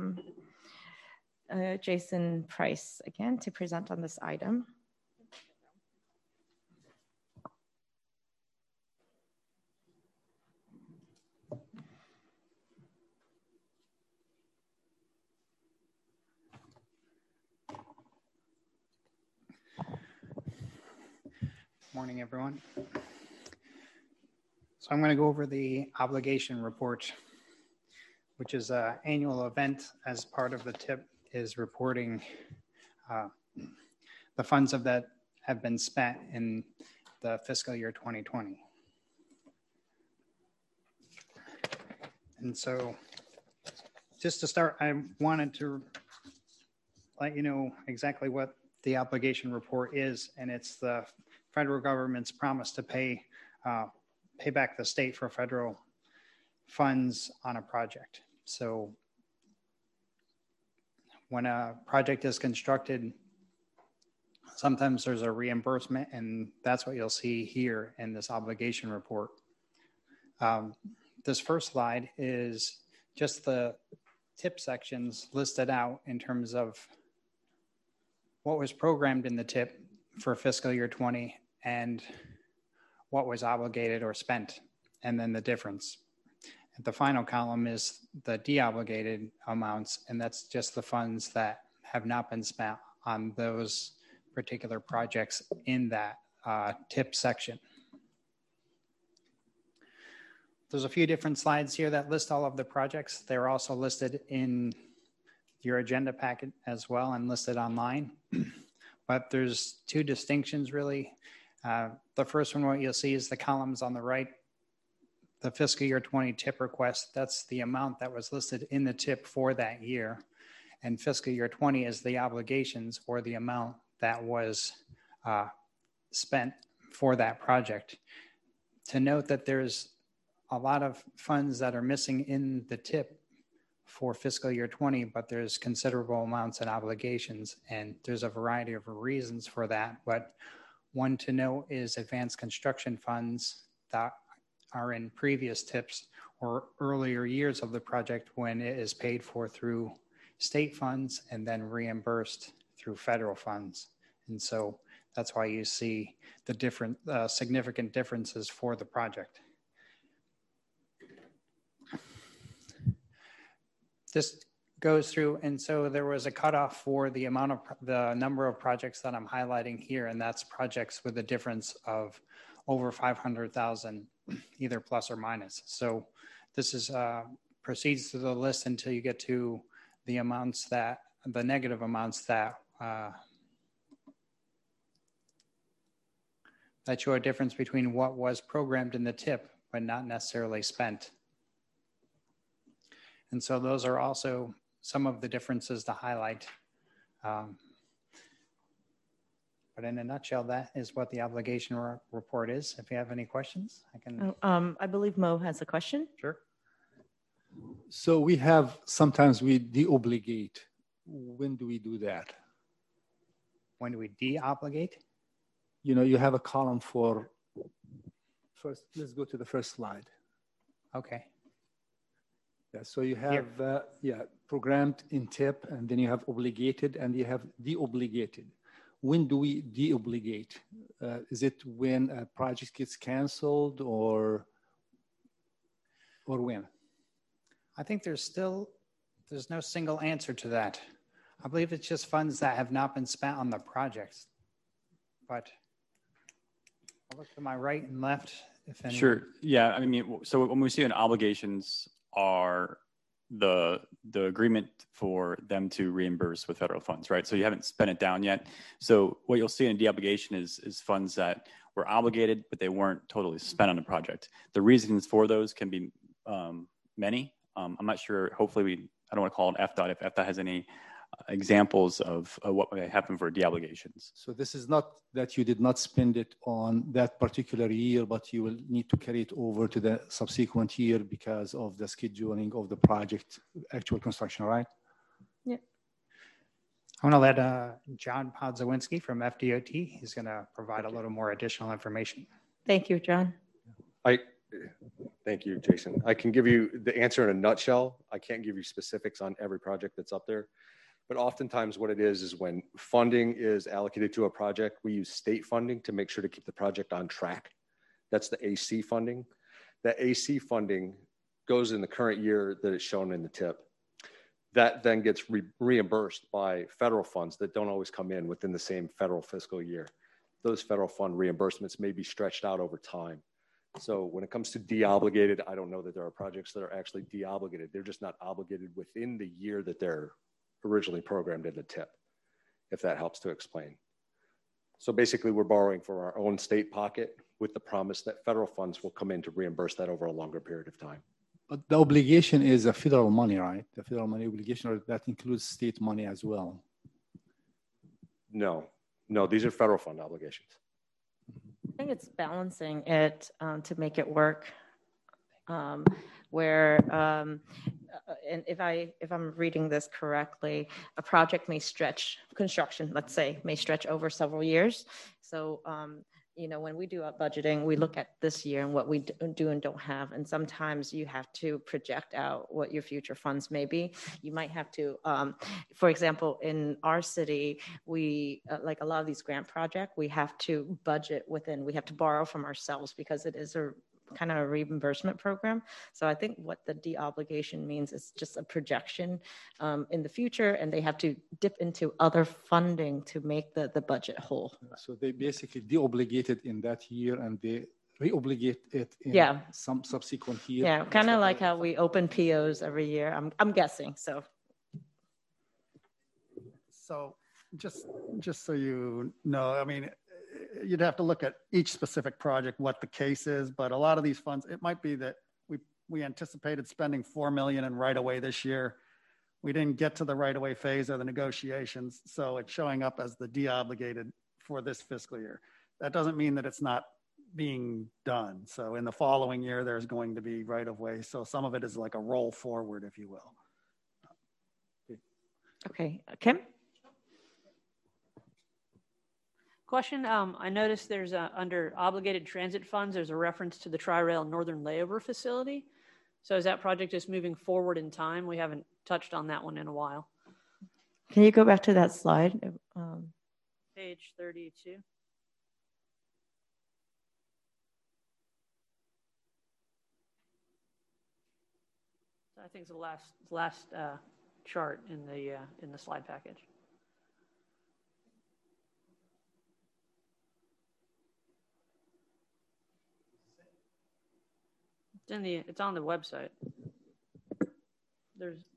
Jason Price again to present on this item. Morning, everyone. So I'm going to go over the obligation report, which is an annual event as part of the TIP is reporting the funds that have been spent in the fiscal year 2020. And so just to start, I wanted to let you know exactly what the obligation report is, and it's the federal government's promise to pay back the state for federal funds on a project. So when a project is constructed, sometimes there's a reimbursement, and that's what you'll see here in this obligation report. This first slide is just the TIP sections listed out in terms of what was programmed in the TIP for fiscal year 20 and what was obligated or spent, and then the difference. And the final column is the de-obligated amounts, and that's just the funds that have not been spent on those particular projects in that TIP section. There's a few different slides here that list all of the projects. They're also listed in your agenda packet as well and listed online. But there's two distinctions really. The first one, what you'll see is the columns on the right, the fiscal year 20 TIP request. That's the amount that was listed in the TIP for that year. And fiscal year 20 is the obligations or the amount that was spent for that project. To note that there's a lot of funds that are missing in the TIP for fiscal year 20, but there's considerable amounts and obligations, and there's a variety of reasons for that. But one to note is advanced construction funds that are in previous TIPs or earlier years of the project when it is paid for through state funds and then reimbursed through federal funds. And so that's why you see the different significant differences for the project. This goes through, and so there was a cutoff for the amount of the number of projects that I'm highlighting here, and that's projects with a difference of over 500,000, either plus or minus. So this is proceeds through the list until you get to the amounts that, the negative amounts that that show a difference between what was programmed in the TIP, but not necessarily spent. And so those are also some of the differences to highlight. But in a nutshell, that is what the obligation report is. If you have any questions, I can. I believe Mo has a question. Sure. So we have, sometimes we de-obligate. When do we do that? When do we de-obligate? You know, you have a column for, first, let's go to the first slide. Okay. Yeah, so you have, programmed in TIP, and then you have obligated, and you have de-obligated. When do we de-obligate? Is it when a project gets canceled or when? I think there's no single answer to that. I believe it's just funds that have not been spent on the projects. But I'll look to my right and left. If any. Sure. Yeah. I mean, so when we see an obligations are the agreement for them to reimburse with federal funds, right? So you haven't spent it down yet. So what you'll see in a de-obligation is funds that were obligated, but they weren't totally spent on the project. The reasons for those can be many. I'm not sure. Hopefully, I don't want to call it FDOT if FDOT has any examples of what may happen for de-obligations. So this is not that you did not spend it on that particular year, but you will need to carry it over to the subsequent year because of the scheduling of the project, actual construction, right? Yeah. I want to let John Podzawinski from FDOT. He's going to provide a little more additional information. Thank you, John. Thank you, Jason. I can give you the answer in a nutshell. I can't give you specifics on every project that's up there. But oftentimes what it is when funding is allocated to a project, we use state funding to make sure to keep the project on track. That's the AC funding. That AC funding goes in the current year that is shown in the TIP. That then gets reimbursed by federal funds that don't always come in within the same federal fiscal year. Those federal fund reimbursements may be stretched out over time. So when it comes to de-obligated, I don't know that there are projects that are actually de-obligated. They're just not obligated within the year that they're originally programmed in the TIP, if that helps to explain. So basically we're borrowing from our own state pocket with the promise that federal funds will come in to reimburse that over a longer period of time. But the obligation is a federal money, right? The federal money obligation, or that includes state money as well? No, these are federal fund obligations. I think it's balancing it to make it work. Where, and if I'm reading this correctly, a project may stretch, construction, let's say, may stretch over several years. So you know, when we do our budgeting, we look at this year and what we do and don't have. And sometimes you have to project out what your future funds may be. You might have to, for example, in our city, we, like a lot of these grant projects, we have to budget within, we have to borrow from ourselves because it is a kind of a reimbursement program. So I think what the de-obligation means is just a projection in the future, and they have to dip into other funding to make the budget whole. So they basically de-obligated in that year and they re-obligate it in some subsequent year. Yeah, kind of like how we open POs every year. I'm guessing, so. So just so you know, I mean, you'd have to look at each specific project, what the case is, but a lot of these funds, it might be that we anticipated spending $4 million in right-of-way this year. We didn't get to the right-of-way phase of the negotiations, so it's showing up as the de-obligated for this fiscal year. That doesn't mean that it's not being done. So in the following year, there's going to be right-of-way. So some of it is like a roll forward, if you will. Okay, Kim? Question, I noticed there's under obligated transit funds, there's a reference to the Tri-Rail Northern Layover Facility. So is that project just moving forward in time? We haven't touched on that one in a while. Can you go back to that slide? Page 32. I think it's the last chart in the slide package. It's on the website. There's.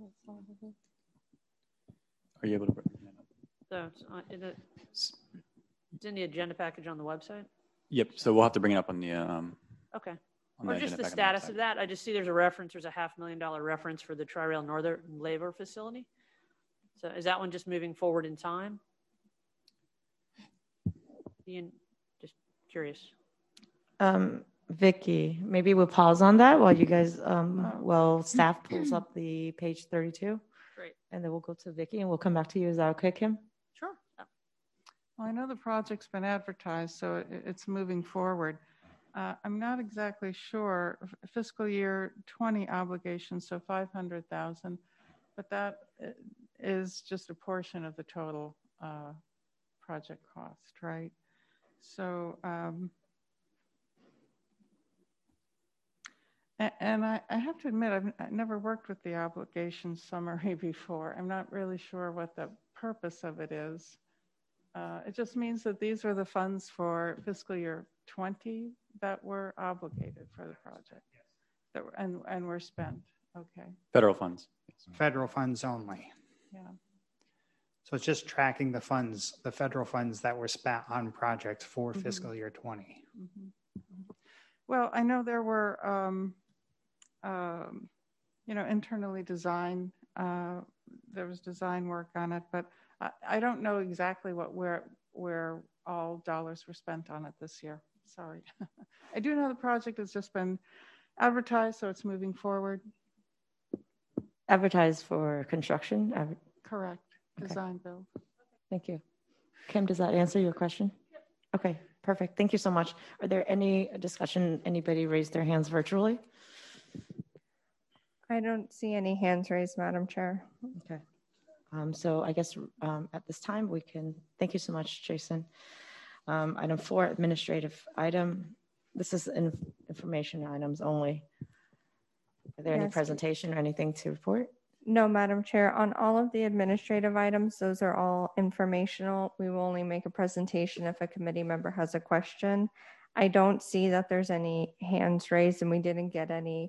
Are you able to? So it's in the agenda package on the website. Yep. So we'll have to bring it up on the. Okay. Or just the status of that. I just see there's a reference. There's a $500,000 reference for the Tri-Rail Northern Layover Facility. So is that one just moving forward in time? Ian, just curious. Vicky, maybe we'll pause on that while you guys, while staff pulls up the page 32. Great. And then we'll go to Vicky and we'll come back to you. Is that okay, Kim? Sure. Well, I know the project's been advertised, so it's moving forward. I'm not exactly sure fiscal year 20 obligations, so 500,000, but that is just a portion of the total project cost, right? So, and I have to admit, I've never worked with the obligation summary before. I'm not really sure what the purpose of it is. It just means that these are the funds for fiscal year 20 that were obligated for the project, that were, and were spent. Okay. Federal funds. Federal funds only. Yeah. So it's just tracking the funds, the federal funds that were spent on projects for fiscal year 20. Well, I know there were, you know, internally designed, there was design work on it, but I don't know exactly where all dollars were spent on it this year. Sorry. I do know the project has just been advertised, so it's moving forward. Advertised for construction? Correct. Design build. Thank you. Kim, does that answer your question? Okay, perfect. Thank you so much. Are there any discussion? Anybody raised their hands virtually? I don't see any hands raised, Madam Chair. Okay. So I guess at this time we can, thank you so much, Jason. Item 4, administrative item. This is information items only. Are there any presentation or anything to report? No, Madam Chair. On all of the administrative items, those are all informational. We will only make a presentation if a committee member has a question. I don't see that there's any hands raised, and we didn't get any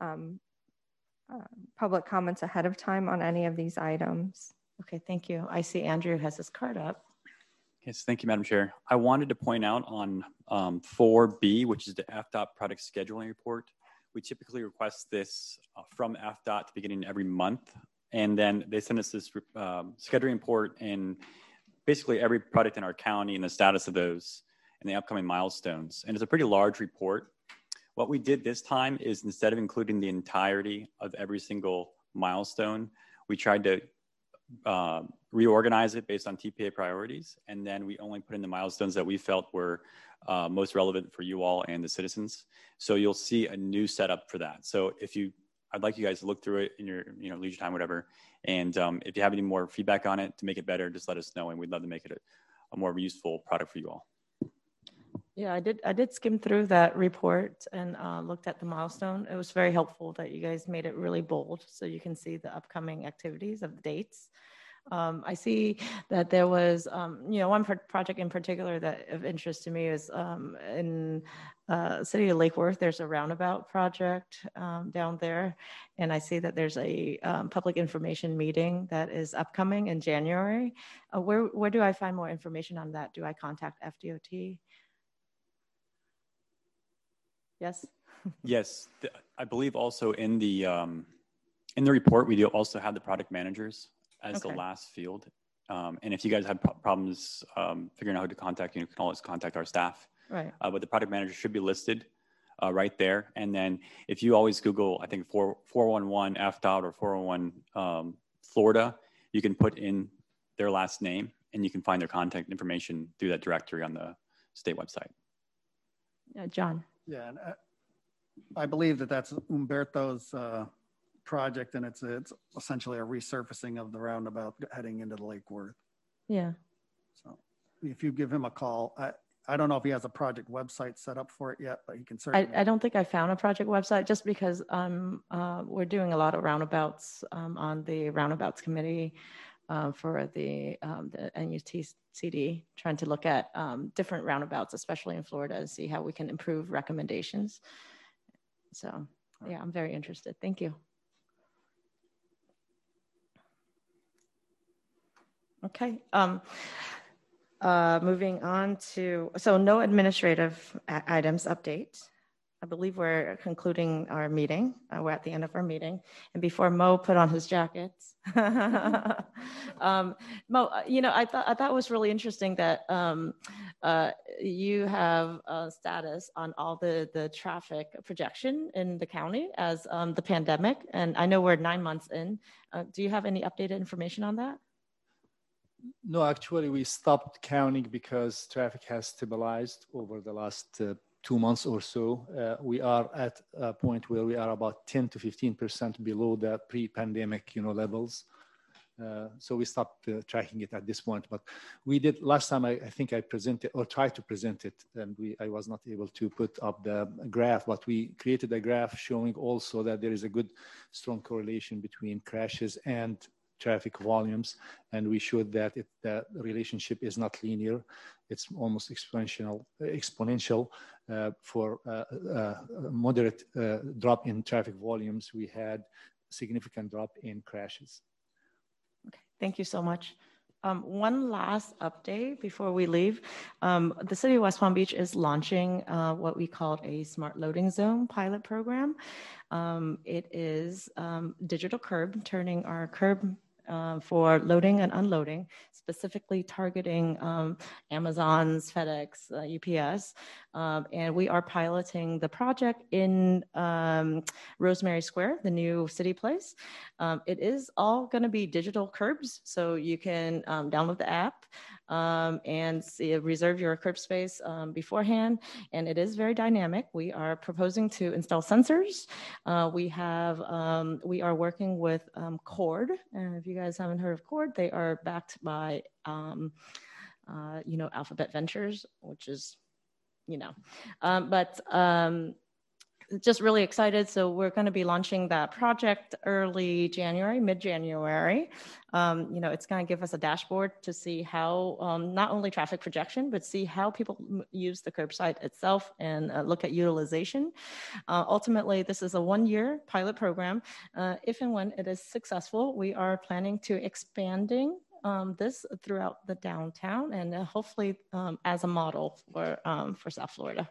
public comments ahead of time on any of these items. Okay, thank you. I see Andrew has his card up. Yes, thank you, Madam Chair. I wanted to point out on 4B, which is the FDOT product scheduling report. We typically request this from FDOT at the beginning of every month, and then they send us this scheduling report and basically every product in our county and the status of those and the upcoming milestones. And it's a pretty large report. What we did this time is instead of including the entirety of every single milestone, we tried to reorganize it based on TPA priorities, and then we only put in the milestones that we felt were most relevant for you all and the citizens. So you'll see a new setup for that. So I'd like you guys to look through it in your leisure time, whatever. And if you have any more feedback on it to make it better, just let us know, and we'd love to make it a more useful product for you all. Yeah, I did skim through that report and looked at the milestone. It was very helpful that you guys made it really bold so you can see the upcoming activities of the dates. I see that there was, one project in particular that of interest to me is in City of Lake Worth. There's a roundabout project down there, and I see that there's a public information meeting that is upcoming in January. Where do I find more information on that? Do I contact FDOT? Yes. Yes, I believe also in the report we do also have the product managers as the last field, and if you guys have problems figuring out who to contact, you can always contact our staff. Right. But the product manager should be listed right there, and then if you always Google, I think 411 FDOT or 411 Florida, you can put in their last name and you can find their contact information through that directory on the state website. John. Yeah, and I believe that's Umberto's project, and it's essentially a resurfacing of the roundabout heading into the Lake Worth. Yeah. So if you give him a call, I don't know if he has a project website set up for it yet, but he can certainly. I don't think I found a project website just because we're doing a lot of roundabouts on the roundabouts committee for the NUTCD, trying to look at different roundabouts, especially in Florida, and see how we can improve recommendations. So yeah, I'm very interested. Thank you. Okay. Moving on to, so no administrative items update. I believe we're concluding our meeting. We're at the end of our meeting. And before Mo put on his jackets, Mo, I thought it was really interesting that you have a status on all the traffic projection in the county as the pandemic. And I know we're 9 months in. Do you have any updated information on that? No, actually, we stopped counting because traffic has stabilized over the last 2 months or so. We are at a point where we are about 10 to 15% below the pre-pandemic, levels. So we stopped tracking it at this point. But we did last time. I think I presented or tried to present it, and I was not able to put up the graph. But we created a graph showing also that there is a good, strong correlation between crashes and traffic volumes, and we showed that the relationship is not linear. It's almost exponential for a moderate drop in traffic volumes. We had significant drop in crashes. Okay, thank you so much. One last update before we leave. The City of West Palm Beach is launching what we call a Smart Loading Zone pilot program. It is digital curb, turning our curb for loading and unloading, specifically targeting Amazon's, FedEx, UPS. And we are piloting the project in Rosemary Square, the new city place. It is all going to be digital curbs, so you can download the app and reserve your curb space beforehand. And it is very dynamic. We are proposing to install sensors. We are working with Cord, and if you guys haven't heard of Cord, they are backed by Alphabet Ventures, which is just really excited. So we're going to be launching that project early January, mid-January. It's going to give us a dashboard to see how not only traffic projection, but see how people use the curbside itself and look at utilization. Ultimately, this is a 1-year pilot program. If and when it is successful, we are planning to expanding this throughout the downtown and hopefully as a model for South Florida.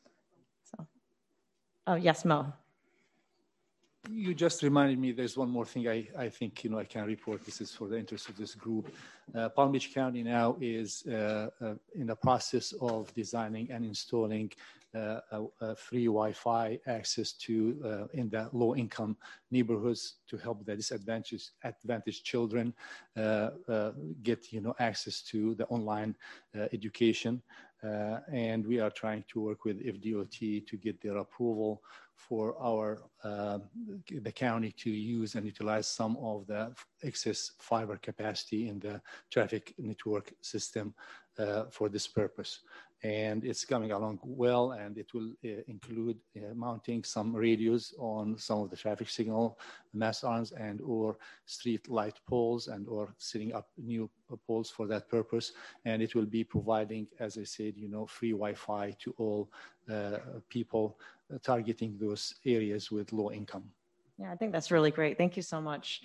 Oh, yes, Mo. You just reminded me there's one more thing I think I can report. This is for the interest of this group. Palm Beach County now is in the process of designing and installing free Wi-Fi access to in the low-income neighborhoods to help the disadvantaged children get access to the online education. And we are trying to work with FDOT to get their approval for our the county to use and utilize some of the excess fiber capacity in the traffic network system for this purpose. And it's coming along well, and it will include mounting some radios on some of the traffic signal mast arms and or street light poles and or setting up new poles for that purpose. And it will be providing, as I said, free Wi-Fi to all people, targeting those areas with low income. Yeah, I think that's really great. Thank you so much.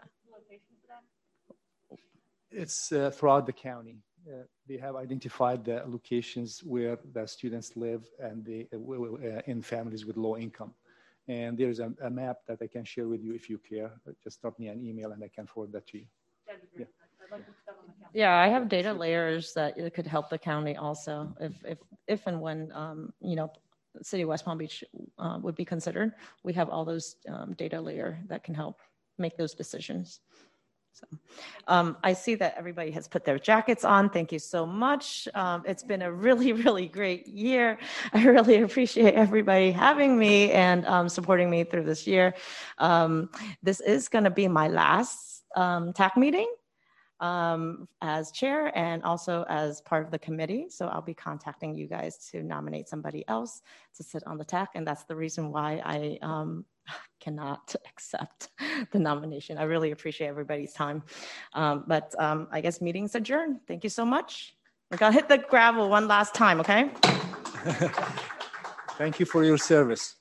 It's throughout the county. They have identified the locations where the students live and they in families with low income. And there's a map that I can share with you if you care. Just drop me an email and I can forward that to you. Yeah. Yeah, I have data layers that it could help the county also if and when City of West Palm Beach would be considered. We have all those data layer that can help make those decisions. So I see that everybody has put their jackets on. Thank you so much. It's been a really, really great year. I really appreciate everybody having me and supporting me through this year. This is going to be my last TAC meeting as chair and also as part of the committee. So I'll be contacting you guys to nominate somebody else to sit on the TAC. And that's the reason why I cannot accept the nomination. I really appreciate everybody's time. But I guess meeting's adjourned. Thank you so much. We're gonna hit the gravel one last time, okay? Thank you for your service.